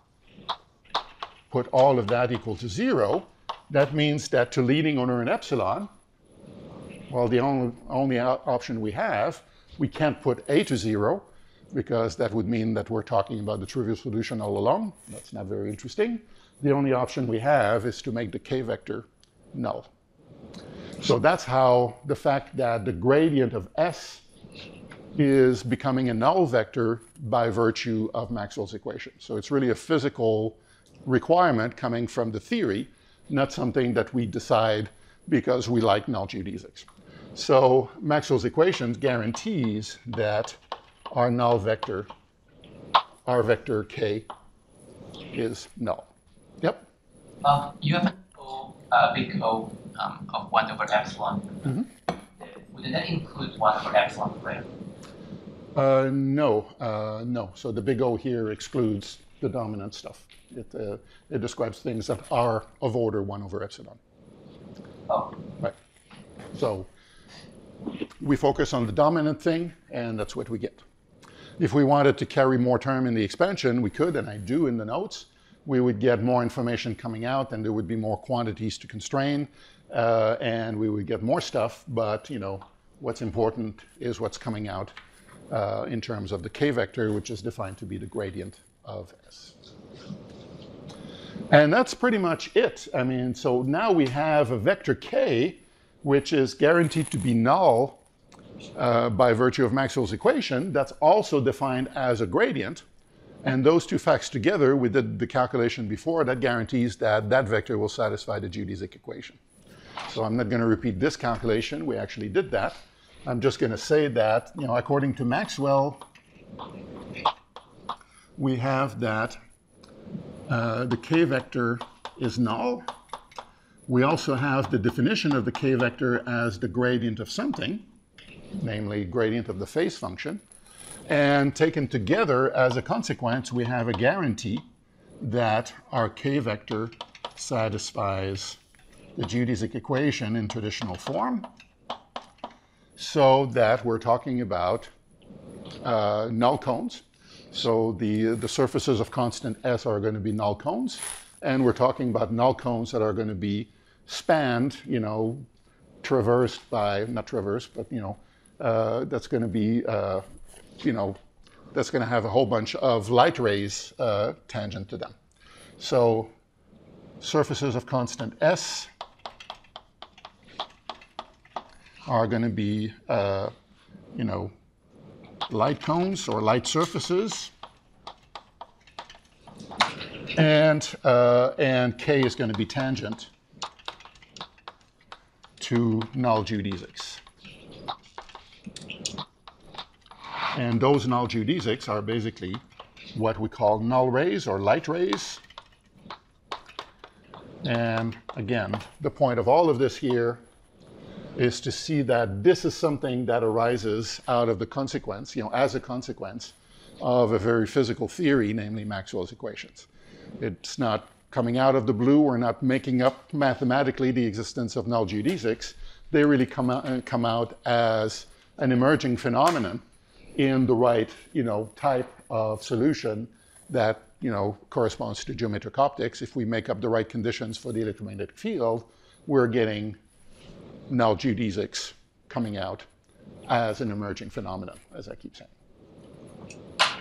put all of that equal to zero. That means that to leading on an epsilon, well, the only, only option we have, we can't put A to zero, because that would mean that we're talking about the trivial solution all along. That's not very interesting. The only option we have is to make the K vector null. So that's how the fact that the gradient of S is becoming a null vector by virtue of Maxwell's equation. So it's really a physical requirement coming from the theory, not something that we decide because we like null geodesics. So Maxwell's equations guarantees that our null vector, our vector K, is null. Yep? Um, you have a O, uh, big O um, of one over epsilon. Mm-hmm. Would that include one over epsilon, right? Uh, no, uh, no. So the big O here excludes the dominant stuff. It, uh, it describes things that are of order one over epsilon. Oh. Right. So we focus on the dominant thing, and that's what we get. If we wanted to carry more term in the expansion, we could, and I do in the notes. We would get more information coming out, and there would be more quantities to constrain, uh, and we would get more stuff. But you know, what's important is what's coming out uh, in terms of the K vector, which is defined to be the gradient of S. And that's pretty much it. I mean, so now we have a vector K, which is guaranteed to be null uh, by virtue of Maxwell's equation. That's also defined as a gradient. And those two facts together, we did the calculation before, that guarantees that that vector will satisfy the geodesic equation. So I'm not going to repeat this calculation. We actually did that. I'm just going to say that, you know, according to Maxwell, we have that uh, the K vector is null. We also have the definition of the K vector as the gradient of something, namely gradient of the phase function. And taken together, as a consequence, we have a guarantee that our K vector satisfies the geodesic equation in traditional form, so that we're talking about uh, null cones. So the, the surfaces of constant S are going to be null cones, and we're talking about null cones that are going to be spanned, you know, traversed by, not traversed, but, you know, uh, that's going to be, uh, you know, that's going to have a whole bunch of light rays uh, tangent to them. So surfaces of constant S are going to be, uh, you know, light cones or light surfaces. And, uh, and K is going to be tangent to null geodesics. And those null geodesics are basically what we call null rays or light rays. And again, the point of all of this here is to see that this is something that arises out of the consequence, you know, as a consequence of a very physical theory, namely Maxwell's equations. It's not coming out of the blue. We're not making up mathematically the existence of null geodesics. They really come out, come out as an emerging phenomenon in the right, you know, type of solution that, you know, corresponds to geometric optics. If we make up the right conditions for the electromagnetic field, we're getting null geodesics coming out as an emerging phenomenon, as I keep saying.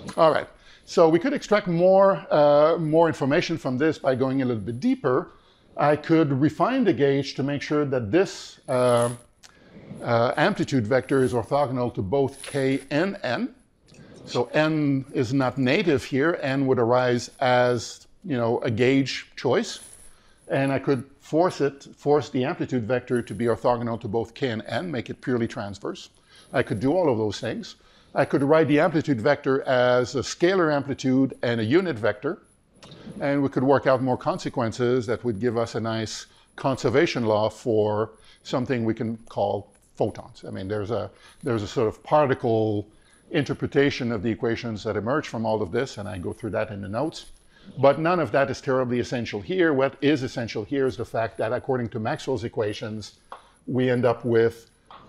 All right. So we could extract more, uh, more information from this by going a little bit deeper. I could refine the gauge to make sure that this uh, uh, amplitude vector is orthogonal to both k and n. So n is not native here. N would arise as, you know, a gauge choice. And I could force it, force the amplitude vector to be orthogonal to both k and n, make it purely transverse. I could do all of those things. I could write the amplitude vector as a scalar amplitude and a unit vector. And we could work out more consequences that would give us a nice conservation law for something we can call photons. I mean, there's a, there's a sort of particle interpretation of the equations that emerge from all of this, and I go through that in the notes. But none of that is terribly essential here. What is essential here is the fact that according to Maxwell's equations, we end up with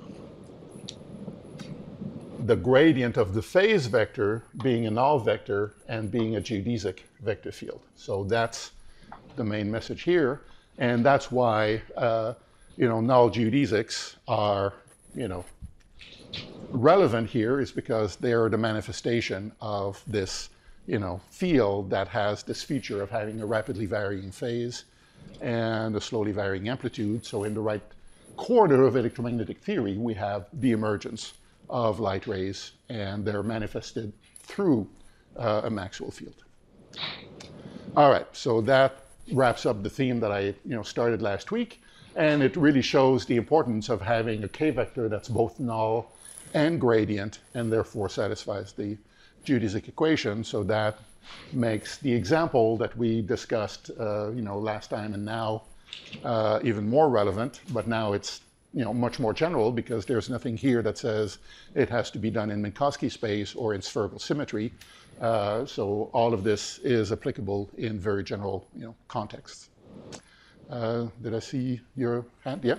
the gradient of the phase vector being a null vector and being a geodesic vector field. So that's the main message here. And that's why, uh, you know, null geodesics are, you know, relevant here, is because they're the manifestation of this, you know, field that has this feature of having a rapidly varying phase and a slowly varying amplitude. So in the right corner of electromagnetic theory, we have the emergence of light rays, and they're manifested through uh, a Maxwell field. All right, so that wraps up the theme that I, you know, started last week, and it really shows the importance of having a k-vector that's both null and gradient, and therefore satisfies the geodesic equation. So that makes the example that we discussed, uh, you know, last time and now uh, even more relevant. But now it's, you know, much more general, because there's nothing here that says it has to be done in Minkowski space or in spherical symmetry. Uh, so all of this is applicable in very general, you know, contexts. Uh, did I see your hand? Yeah.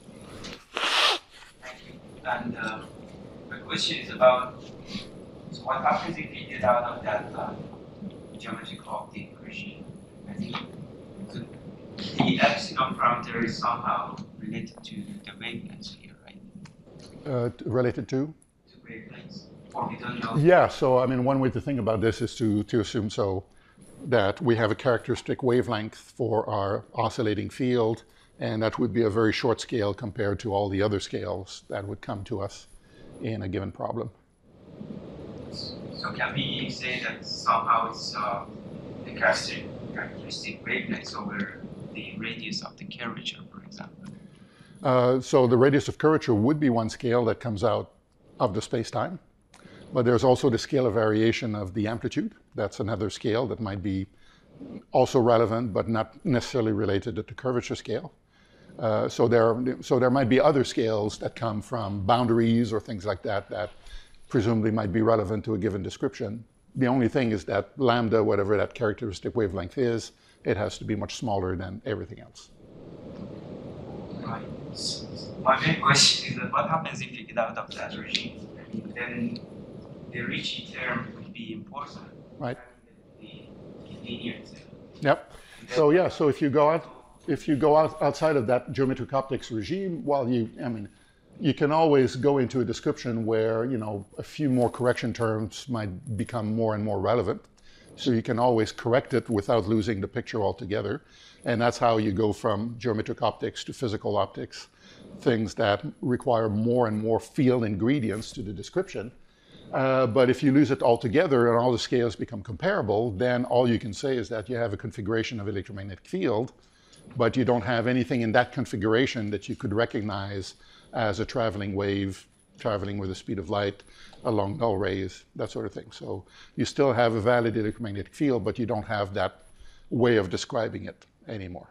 Thank you. And uh, my question is about, so what happens if you get out of that uh, geometrical optic regime? I think the, the epsilon parameter is somehow related to the wavelengths here, right? Uh, related to? To wavelengths. Or we don't know. Yeah, so I mean, one way to think about this is to, to assume so that we have a characteristic wavelength for our oscillating field, and that would be a very short scale compared to all the other scales that would come to us in a given problem. So can we say that somehow it's uh, the characteristic, characteristic wavelengths over the radius of the curvature, for example? Uh, so the radius of curvature would be one scale that comes out of the space-time, but there's also the scale of variation of the amplitude. That's another scale that might be also relevant, but not necessarily related to the curvature scale. Uh, so there, so there might be other scales that come from boundaries or things like that that presumably might be relevant to a given description. The only thing is that lambda, whatever that characteristic wavelength is, it has to be much smaller than everything else. Right. My main question is that what happens if you get out of that regime? I mean, then the Ricci term would be important. Right. The linear term. Yep. So yeah, so if you go out, if you go out outside of that geometric optics regime, well, you, I mean, you can always go into a description where, you know, a few more correction terms might become more and more relevant. So you can always correct it without losing the picture altogether. And that's how you go from geometric optics to physical optics, things that require more and more field ingredients to the description. Uh, but if you lose it altogether and all the scales become comparable, then all you can say is that you have a configuration of electromagnetic field, but you don't have anything in that configuration that you could recognize as a traveling wave, traveling with the speed of light along null rays, that sort of thing. So you still have a valid electromagnetic field, but you don't have that way of describing it anymore.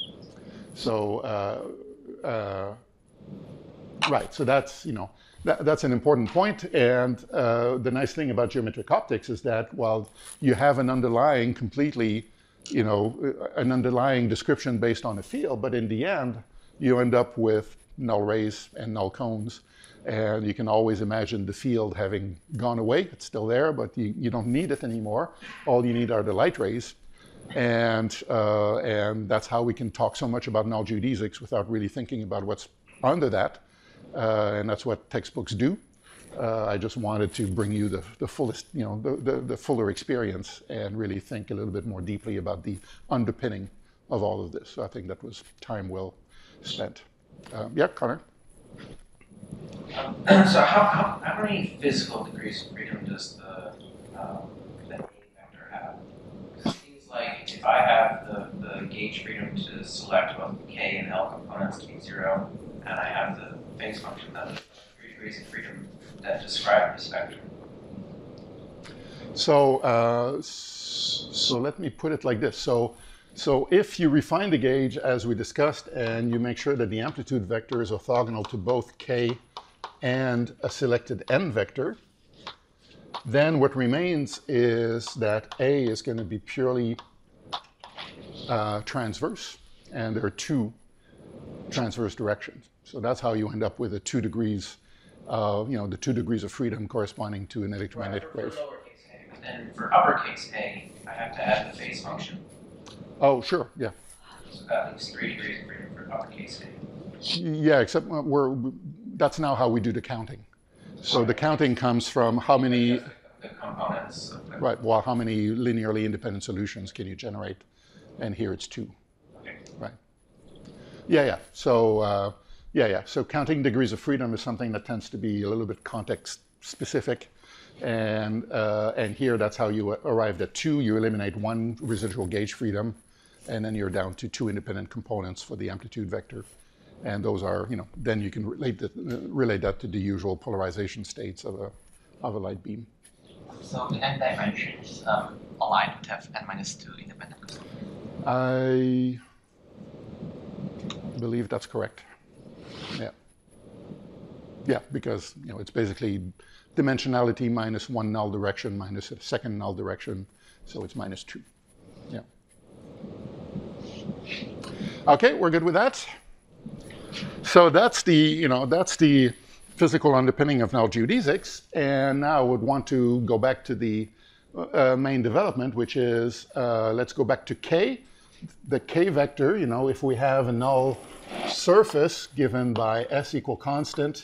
So, uh, uh, right, so that's, you know, that, that's an important point. And uh, the nice thing about geometric optics is that while you have an underlying completely, you know, an underlying description based on a field, but in the end, you end up with null rays and null cones. And you can always imagine the field having gone away. It's still there, but you, you don't need it anymore. All you need are the light rays. And, uh, and that's how we can talk so much about null geodesics without really thinking about what's under that. Uh, and that's what textbooks do. Uh, I just wanted to bring you the, the fullest, you know, the, the, the fuller experience and really think a little bit more deeply about the underpinning of all of this. So I think that was time well spent. Um, yeah, Connor? Um, so how, how, how many physical degrees of freedom does the, um, the A vector have? Because it seems like if I have the, the gauge freedom to select both K and L components to be zero, and I have the phase function, then three degrees of freedom that describe the spectrum. So, uh, so let me put it like this. So, so if you refine the gauge as we discussed, and you make sure that the amplitude vector is orthogonal to both K and a selected N vector, then what remains is that A is going to be purely uh, transverse, and there are two transverse directions. So that's how you end up with a two degrees, uh, you know, the two degrees of freedom corresponding to an electromagnetic right, wave. for lowercase a, but then for uppercase A, I have to add the phase function. Oh, sure, yeah. So that leaves three degrees of freedom for uppercase A. Yeah, except we're, that's now how we do the counting. So the counting comes from how many, The, the components of the, right, well, how many linearly independent solutions can you generate? And here it's two, okay. right? Yeah, yeah, so, uh, yeah, yeah, so counting degrees of freedom is something that tends to be a little bit context specific. And, uh, and here that's how you arrived at two. You eliminate one residual gauge freedom, and then you're down to two independent components for the amplitude vector. And those are, you know, then you can relate, the, uh, relate that to the usual polarization states of a, of a light beam. So the n dimensions um, aligned would have n minus two independent components. I believe that's correct. Yeah. Yeah, because, you know, it's basically dimensionality minus one null direction minus a second null direction, so it's minus two. Yeah. Okay, we're good with that. So that's the, you know, that's the physical underpinning of null geodesics, and now I would want to go back to the uh, main development, which is uh, let's go back to K. The K vector, you know, if we have a null surface given by S equal constant,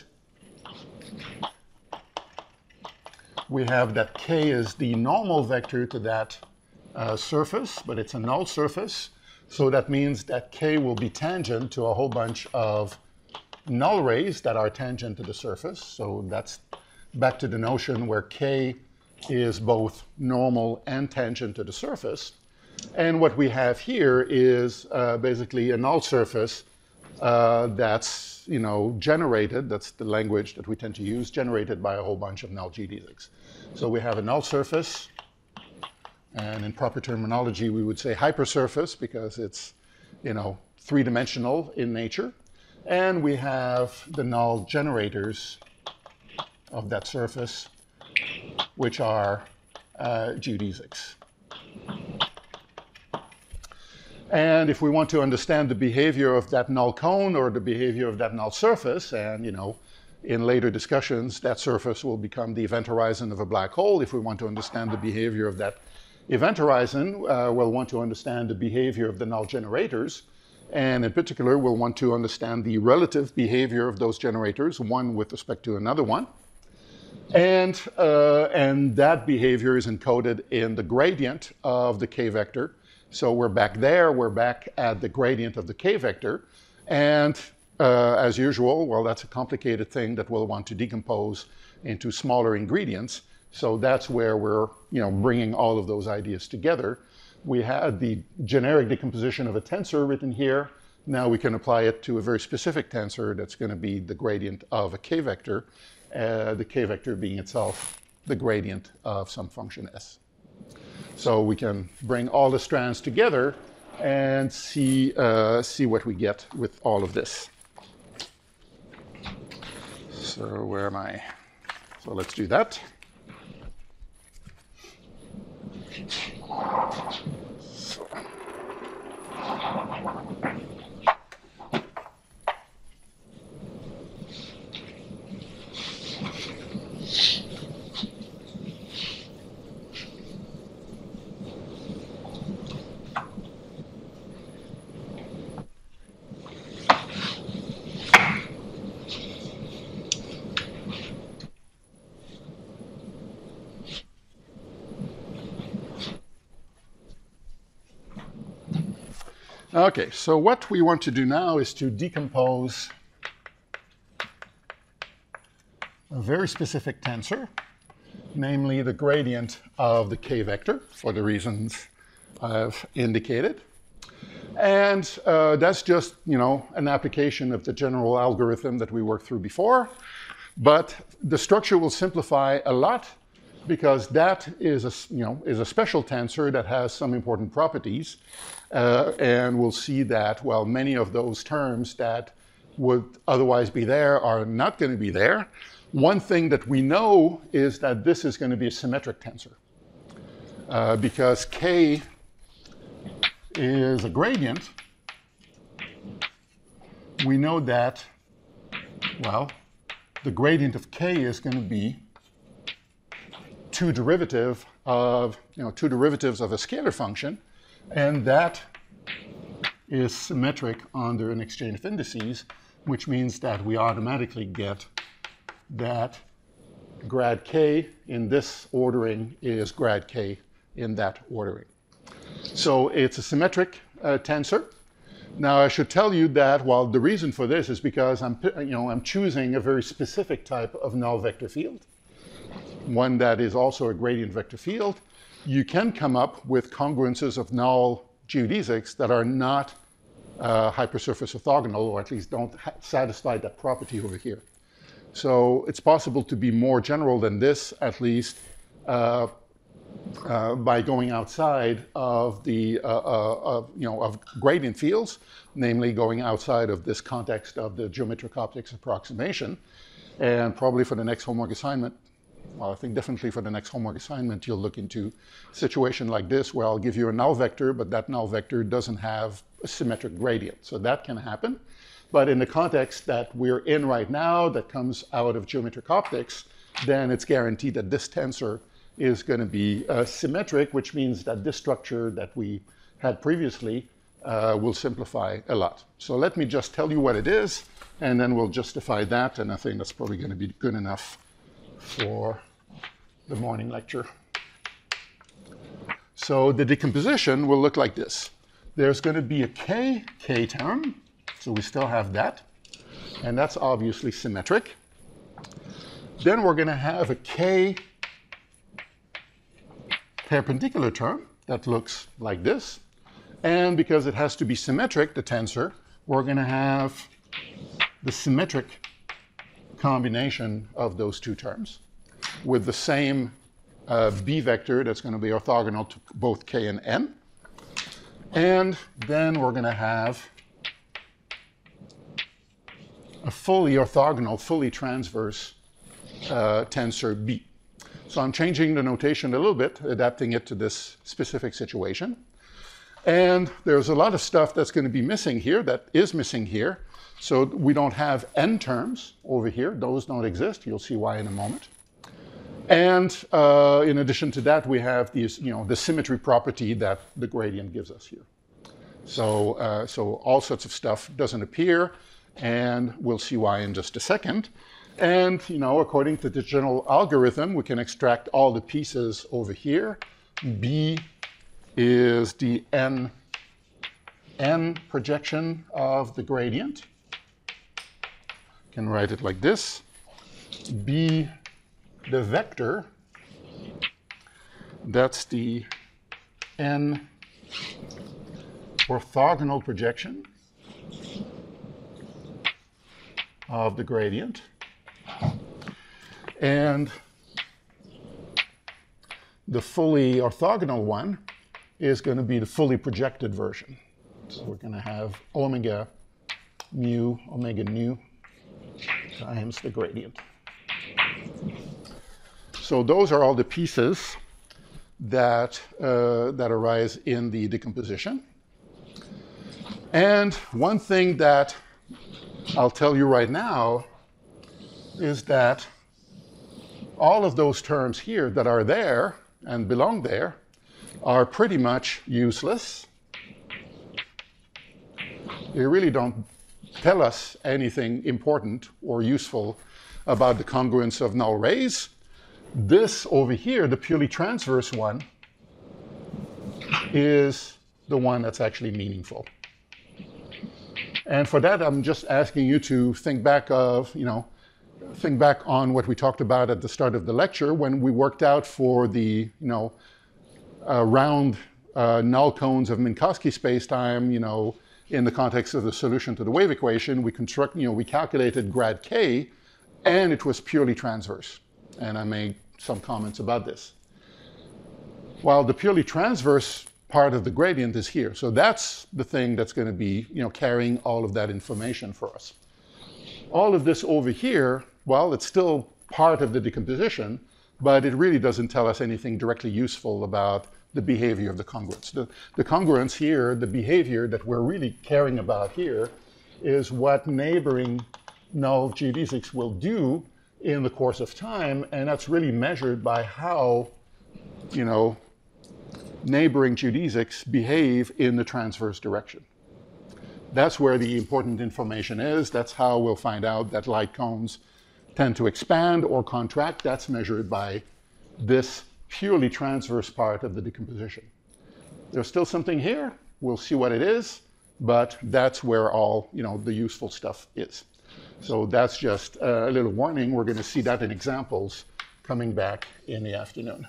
we have that K is the normal vector to that uh, surface, but it's a null surface. So that means that K will be tangent to a whole bunch of null rays that are tangent to the surface. So that's back to the notion where K is both normal and tangent to the surface. And what we have here is uh, basically a null surface uh, that's, you know, generated, that's the language that we tend to use, generated by a whole bunch of null geodesics. So we have a null surface, and in proper terminology we would say hypersurface because it's, you know, three-dimensional in nature. And we have the null generators of that surface, which are uh, geodesics. And if we want to understand the behavior of that null cone or the behavior of that null surface, and, you know, in later discussions, that surface will become the event horizon of a black hole. If we want to understand the behavior of that event horizon, uh, we'll want to understand the behavior of the null generators. And in particular, we'll want to understand the relative behavior of those generators, one with respect to another one. And, uh, and that behavior is encoded in the gradient of the K vector. So we're back there, we're back at the gradient of the K vector. And uh, as usual, well, that's a complicated thing that we'll want to decompose into smaller ingredients. So that's where we're, you know, bringing all of those ideas together. We had the generic decomposition of a tensor written here. Now we can apply it to a very specific tensor that's going to be the gradient of a K vector, uh, the K vector being itself the gradient of some function S. So we can bring all the strands together and see, uh, see what we get with all of this. So where am I? So let's do that. So. Okay, so what we want to do now is to decompose a very specific tensor, namely the gradient of the k vector, for the reasons I've indicated. And uh, that's just, you know, an application of the general algorithm that we worked through before. But the structure will simplify a lot because that is a, you know, is a special tensor that has some important properties. Uh, and we'll see that, well, many of those terms that would otherwise be there are not going to be there. One thing that we know is that this is going to be a symmetric tensor uh, because k is a gradient. We know that, well, the gradient of k is going to be two derivative of, you know, two derivatives of a scalar function, and that is symmetric under an exchange of indices, which means that we automatically get that grad k in this ordering is grad k in that ordering. So it's a symmetric uh, tensor. Now I should tell you that, well, the reason for this is because I'm, you know, I'm choosing a very specific type of null vector field, one that is also a gradient vector field. You can come up with congruences of null geodesics that are not uh, hypersurface orthogonal, or at least don't satisfy that property over here. So it's possible to be more general than this, at least uh, uh, by going outside of the, uh, uh, of, you know, of gradient fields, namely going outside of this context of the geometric optics approximation. And probably for the next homework assignment, well, I think definitely for the next homework assignment, you'll look into a situation like this where I'll give you a null vector, but that null vector doesn't have a symmetric gradient. So that can happen. But in the context that we're in right now, that comes out of geometric optics, then it's guaranteed that this tensor is going to be uh, symmetric, which means that this structure that we had previously uh, will simplify a lot. So let me just tell you what it is, and then we'll justify that, and I think that's probably going to be good enough for the morning lecture. So the decomposition will look like this. There's going to be a k, k term, so we still have that, and that's obviously symmetric. Then we're going to have a k perpendicular term that looks like this, and because it has to be symmetric, the tensor, we're going to have the symmetric combination of those two terms with the same uh, b vector that's going to be orthogonal to both k and n. And then we're going to have a fully orthogonal, fully transverse uh, tensor b. So I'm changing the notation a little bit, adapting it to this specific situation. And there's a lot of stuff that's going to be missing here, that is missing here. So we don't have n terms over here. Those don't exist. You'll see why in a moment. And uh, in addition to that, we have these, you know, the symmetry property that the gradient gives us here. So, uh, so all sorts of stuff doesn't appear, and we'll see why in just a second. And, you know, according to the general algorithm, we can extract all the pieces over here. B is the n, n projection of the gradient. Can write it like this. B, the vector, that's the n orthogonal projection of the gradient. And the fully orthogonal one is going to be the fully projected version. So we're going to have omega mu, omega nu times the gradient. So those are all the pieces that, uh, that arise in the decomposition. And one thing that I'll tell you right now is that all of those terms here that are there and belong there are pretty much useless. They really don't tell us anything important or useful about the congruence of null rays. This over here, the purely transverse one, is the one that's actually meaningful. And for that, I'm just asking you to think back of, you know, think back on what we talked about at the start of the lecture when we worked out for the, you know, uh, round uh, null cones of Minkowski spacetime, you know, in the context of the solution to the wave equation, we construct, you know, we calculated grad K, and it was purely transverse. And I made some comments about this. While the purely transverse part of the gradient is here. So that's the thing that's going to be, you know, carrying all of that information for us. All of this over here, well, it's still part of the decomposition, but it really doesn't tell us anything directly useful about the behavior of the congruence. The, the congruence here, the behavior that we're really caring about here, is what neighboring null geodesics will do in the course of time, and that's really measured by how, you know, neighboring geodesics behave in the transverse direction. That's where the important information is. That's how we'll find out that light cones tend to expand or contract. That's measured by this purely transverse part of the decomposition. There's still something here. We'll see what it is, but that's where all, you know, the useful stuff is. So that's just a little warning. We're going to see that in examples coming back in the afternoon.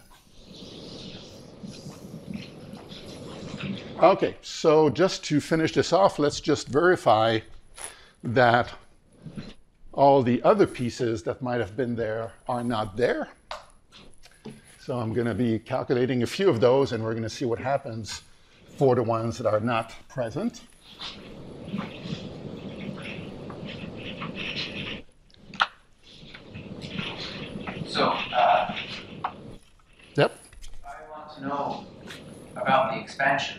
Okay, so just to finish this off, let's just verify that all the other pieces that might have been there are not there. So I'm going to be calculating a few of those, and we're going to see what happens for the ones that are not present. So, uh, Yep. I want to know about the expansion.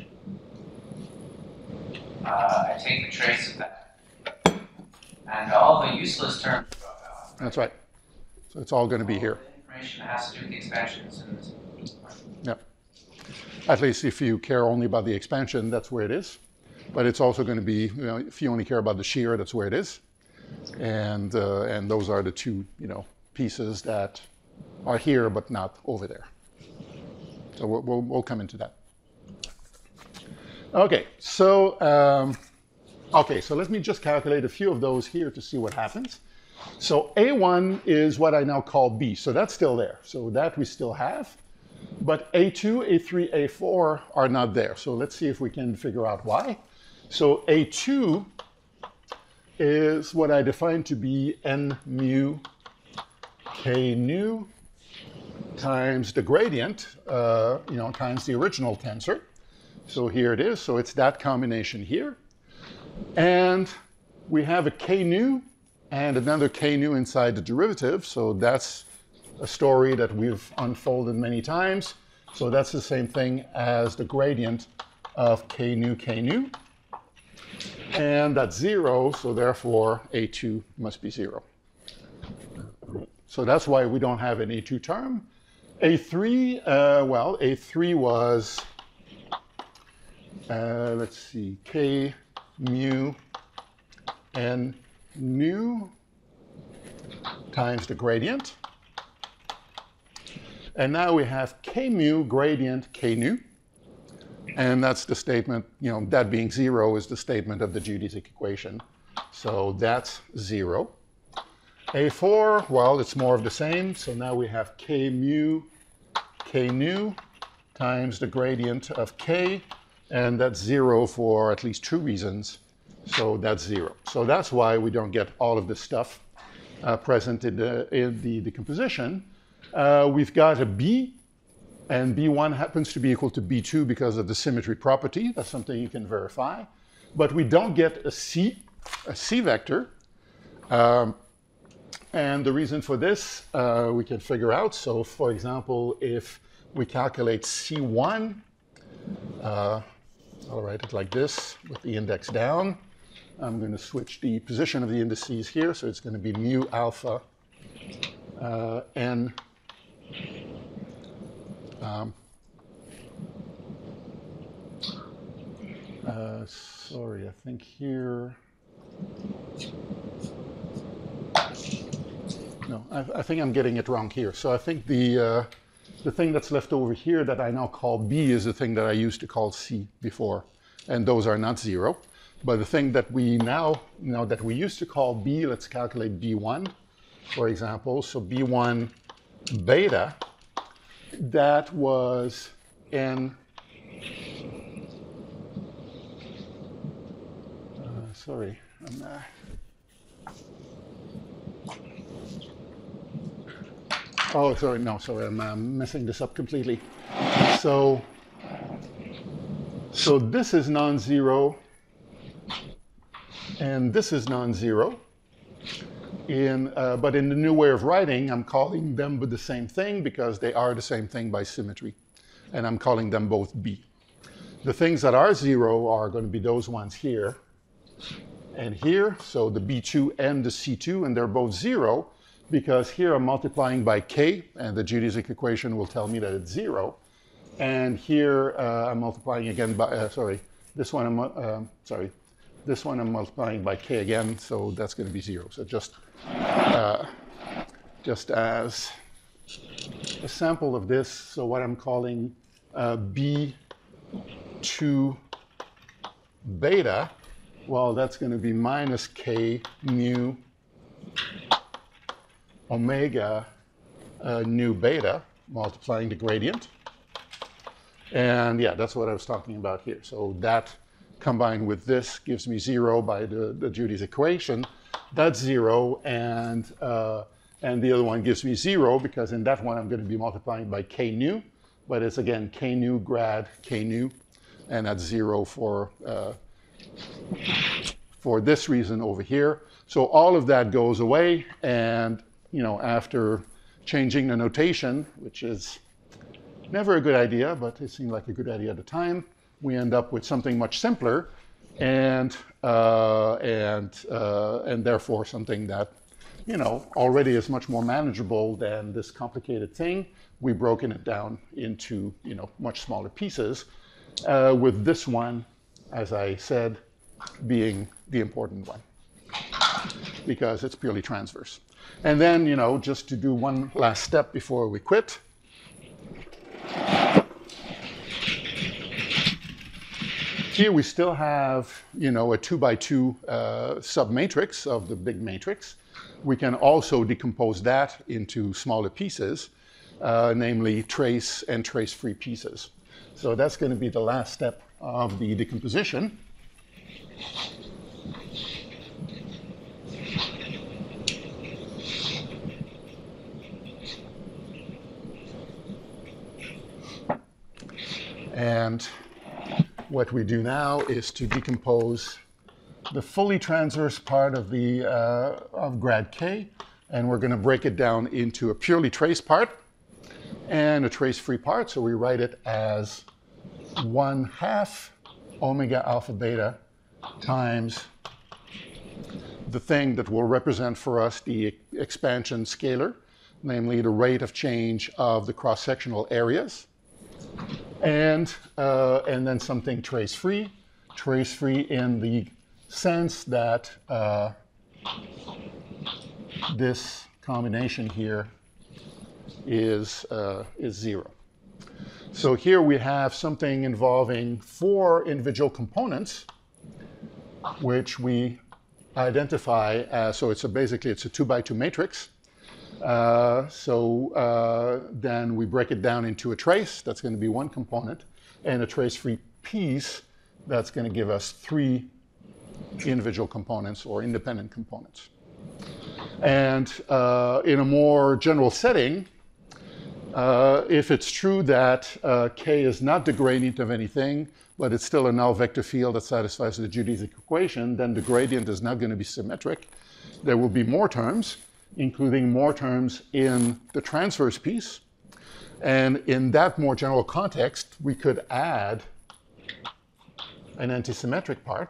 Uh, I take the trace of that, and all the useless terms drop out. That's right. So it's all going to be here. All the information that has to do with the expansions in this. Yep. At least if you care only about the expansion, that's where it is. But it's also going to be, you know, if you only care about the shear, that's where it is. And uh, and those are the two, you know, pieces that are here but not over there. So we'll, we'll, we'll come into that. Okay, so um, okay, so let me just calculate a few of those here to see what happens. So A one is what I now call B, so that's still there. So that we still have, but A two, A three, A four are not there. So let's see if we can figure out why. So A two is what I define to be N mu K nu times the gradient, uh, you know, times the original tensor. So here it is. So it's that combination here. And we have a K nu and another K nu inside the derivative. So that's a story that we've unfolded many times. So that's the same thing as the gradient of K nu K nu. And that's zero, so therefore A two must be zero. So that's why we don't have an A two term. A three, uh, well, A three was, uh, let's see, K mu N nu times the gradient. And now we have K mu gradient K nu. And that's the statement, you know, that being zero is the statement of the geodesic equation. So that's zero. A four, well, it's more of the same. So now we have K mu K nu times the gradient of K. And that's zero for at least two reasons. So that's zero. So that's why we don't get all of this stuff uh, present in the, in the decomposition. Uh, we've got a B. And B one happens to be equal to B two because of the symmetry property. That's something you can verify. But we don't get a C, a C vector. Um, and the reason for this, uh, we can figure out. So for example, if we calculate C one, uh, I'll write it like this with the index down. I'm going to switch the position of the indices here. So it's going to be mu alpha uh, n. Um, uh, sorry, I think here, no, I, I think I'm getting it wrong here. So I think the, uh, the thing that's left over here that I now call B is the thing that I used to call C before, and those are not zero. But the thing that we now, you know, that we used to call B, let's calculate B one, for example. So B one beta, that was n, uh, sorry, I'm, uh, oh, sorry, no, sorry, I'm uh, messing this up completely. So, so this is non-zero, and this is non-zero. In, uh, but in the new way of writing, I'm calling them the same thing because they are the same thing by symmetry. And I'm calling them both B. The things that are zero are going to be those ones here and here. So the B two and the C two, and they're both zero because here I'm multiplying by K, and the geodesic equation will tell me that it's zero. And here uh, I'm multiplying again by, uh, sorry, this one I'm, uh, sorry, this one I'm multiplying by K again, so that's going to be zero. So just, uh, just as a sample of this, so what I'm calling uh, B two beta, well, that's going to be minus K mu omega uh, nu beta, multiplying the gradient. And yeah, that's what I was talking about here. So that combined with this gives me zero by the, the geodesic equation. That's zero, and, uh, and the other one gives me zero because in that one I'm going to be multiplying by K nu, but it's again K nu grad K nu, and that's zero for, uh, for this reason over here. So all of that goes away, and you know, after changing the notation, which is never a good idea, but it seemed like a good idea at the time, we end up with something much simpler, and uh, and uh, and therefore something that, you know, already is much more manageable than this complicated thing. We've broken it down into, you know, much smaller pieces, uh, with this one, as I said, being the important one because it's purely transverse. And then, you know, just to do one last step before we quit. Here we still have, you know, a two by two uh, submatrix of the big matrix. We can also decompose that into smaller pieces, uh, namely trace and trace-free pieces. So that's going to be the last step of the decomposition. And what we do now is to decompose the fully transverse part of the uh, of grad K, and we're going to break it down into a purely trace part and a trace-free part. So we write it as one half omega alpha beta times the thing that will represent for us the expansion scalar, namely the rate of change of the cross-sectional areas. And, uh, and then something trace-free, trace-free in the sense that uh, this combination here is, uh, is zero. So here we have something involving four individual components, which we identify as, so it's a, basically it's a two by two matrix. Uh, so uh, then we break it down into a trace, that's going to be one component, and a trace-free piece, that's going to give us three individual components or independent components. And uh, in a more general setting, uh, if it's true that uh, K is not the gradient of anything, but it's still a null vector field that satisfies the geodesic equation, then the gradient is not going to be symmetric. There will be more terms, including more terms in the transverse piece. And in that more general context, we could add an antisymmetric part,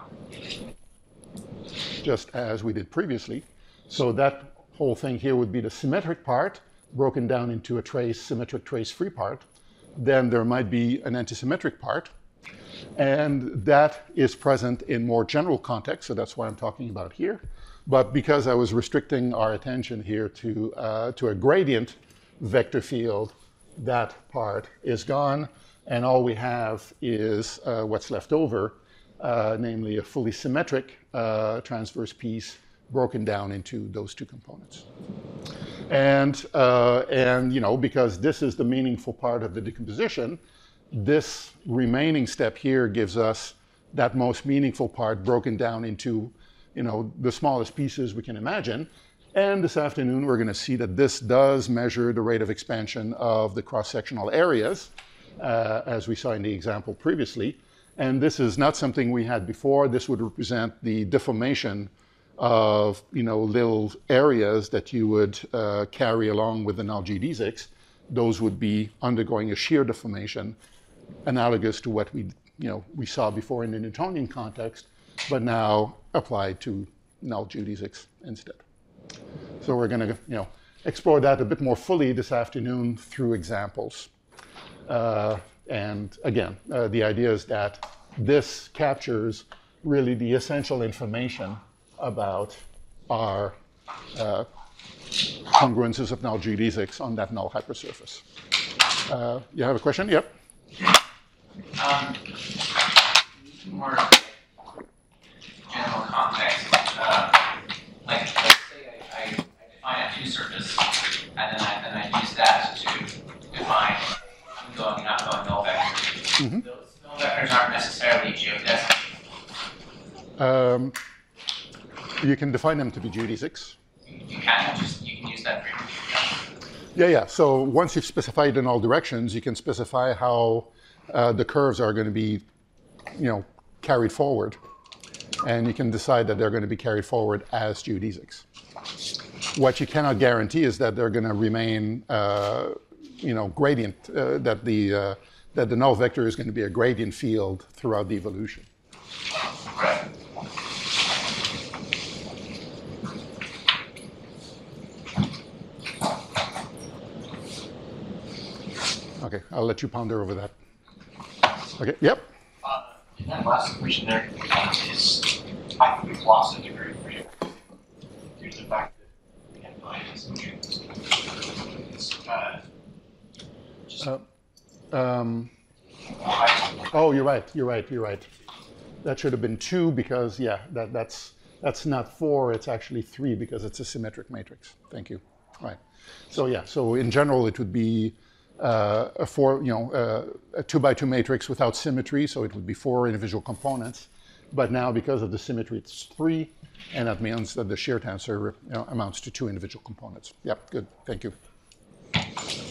just as we did previously. So that whole thing here would be the symmetric part, broken down into a trace, symmetric trace-free part. Then there might be an antisymmetric part. And that is present in more general context, so that's what I'm talking about here. But because I was restricting our attention here to, uh, to a gradient vector field, that part is gone, and all we have is uh, what's left over, uh, namely a fully symmetric uh, transverse piece broken down into those two components. And, uh, and, you know, because this is the meaningful part of the decomposition, this remaining step here gives us that most meaningful part broken down into, you know, the smallest pieces we can imagine. And this afternoon, we're going to see that this does measure the rate of expansion of the cross-sectional areas, uh, as we saw in the example previously. And this is not something we had before. This would represent the deformation of, you know, little areas that you would uh, carry along with the null geodesics. Those would be undergoing a shear deformation, analogous to what we, you know, we saw before in the Newtonian context, but now applied to null geodesics instead. So we're going to, you know, explore that a bit more fully this afternoon through examples. Uh, and again, uh, the idea is that this captures really the essential information about our uh, congruences of null geodesics on that null hypersurface. Uh, you have a question? Yep. Um, more general context. Uh, like, let's say I, I, I define a two surface, and then I, then I use that to define ongoing and outgoing null vectors. Mm-hmm. Those null vectors aren't necessarily geodesic. Um, you can define them to be geodesics. You, you can just you can use that for Yeah, yeah. So once you've specified in all directions, you can specify how uh, the curves are going to be, you know, carried forward, and you can decide that they're going to be carried forward as geodesics. What you cannot guarantee is that they're going to remain, uh, you know, gradient. Uh, that the uh, that the null vector is going to be a gradient field throughout the evolution. Right. Okay, I'll let you ponder over that. Okay, yep. Uh, in that last equation there, is I think we've lost a degree of freedom due to the fact that we can't find this function. It's, uh, just, Uh, um, I, oh, you're right. You're right. You're right. That should have been two because yeah, that that's that's not four. It's actually three because it's a symmetric matrix. Thank you. Right. So yeah. So in general, it would be uh, a four, you know, uh, a two by two matrix without symmetry. So it would be four individual components. But now, because of the symmetry, it's three, and that means that the shear tensor, you know, amounts to two individual components. Yep. Good. Thank you.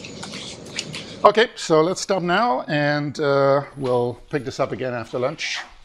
Okay. So let's stop now, and uh, we'll pick this up again after lunch.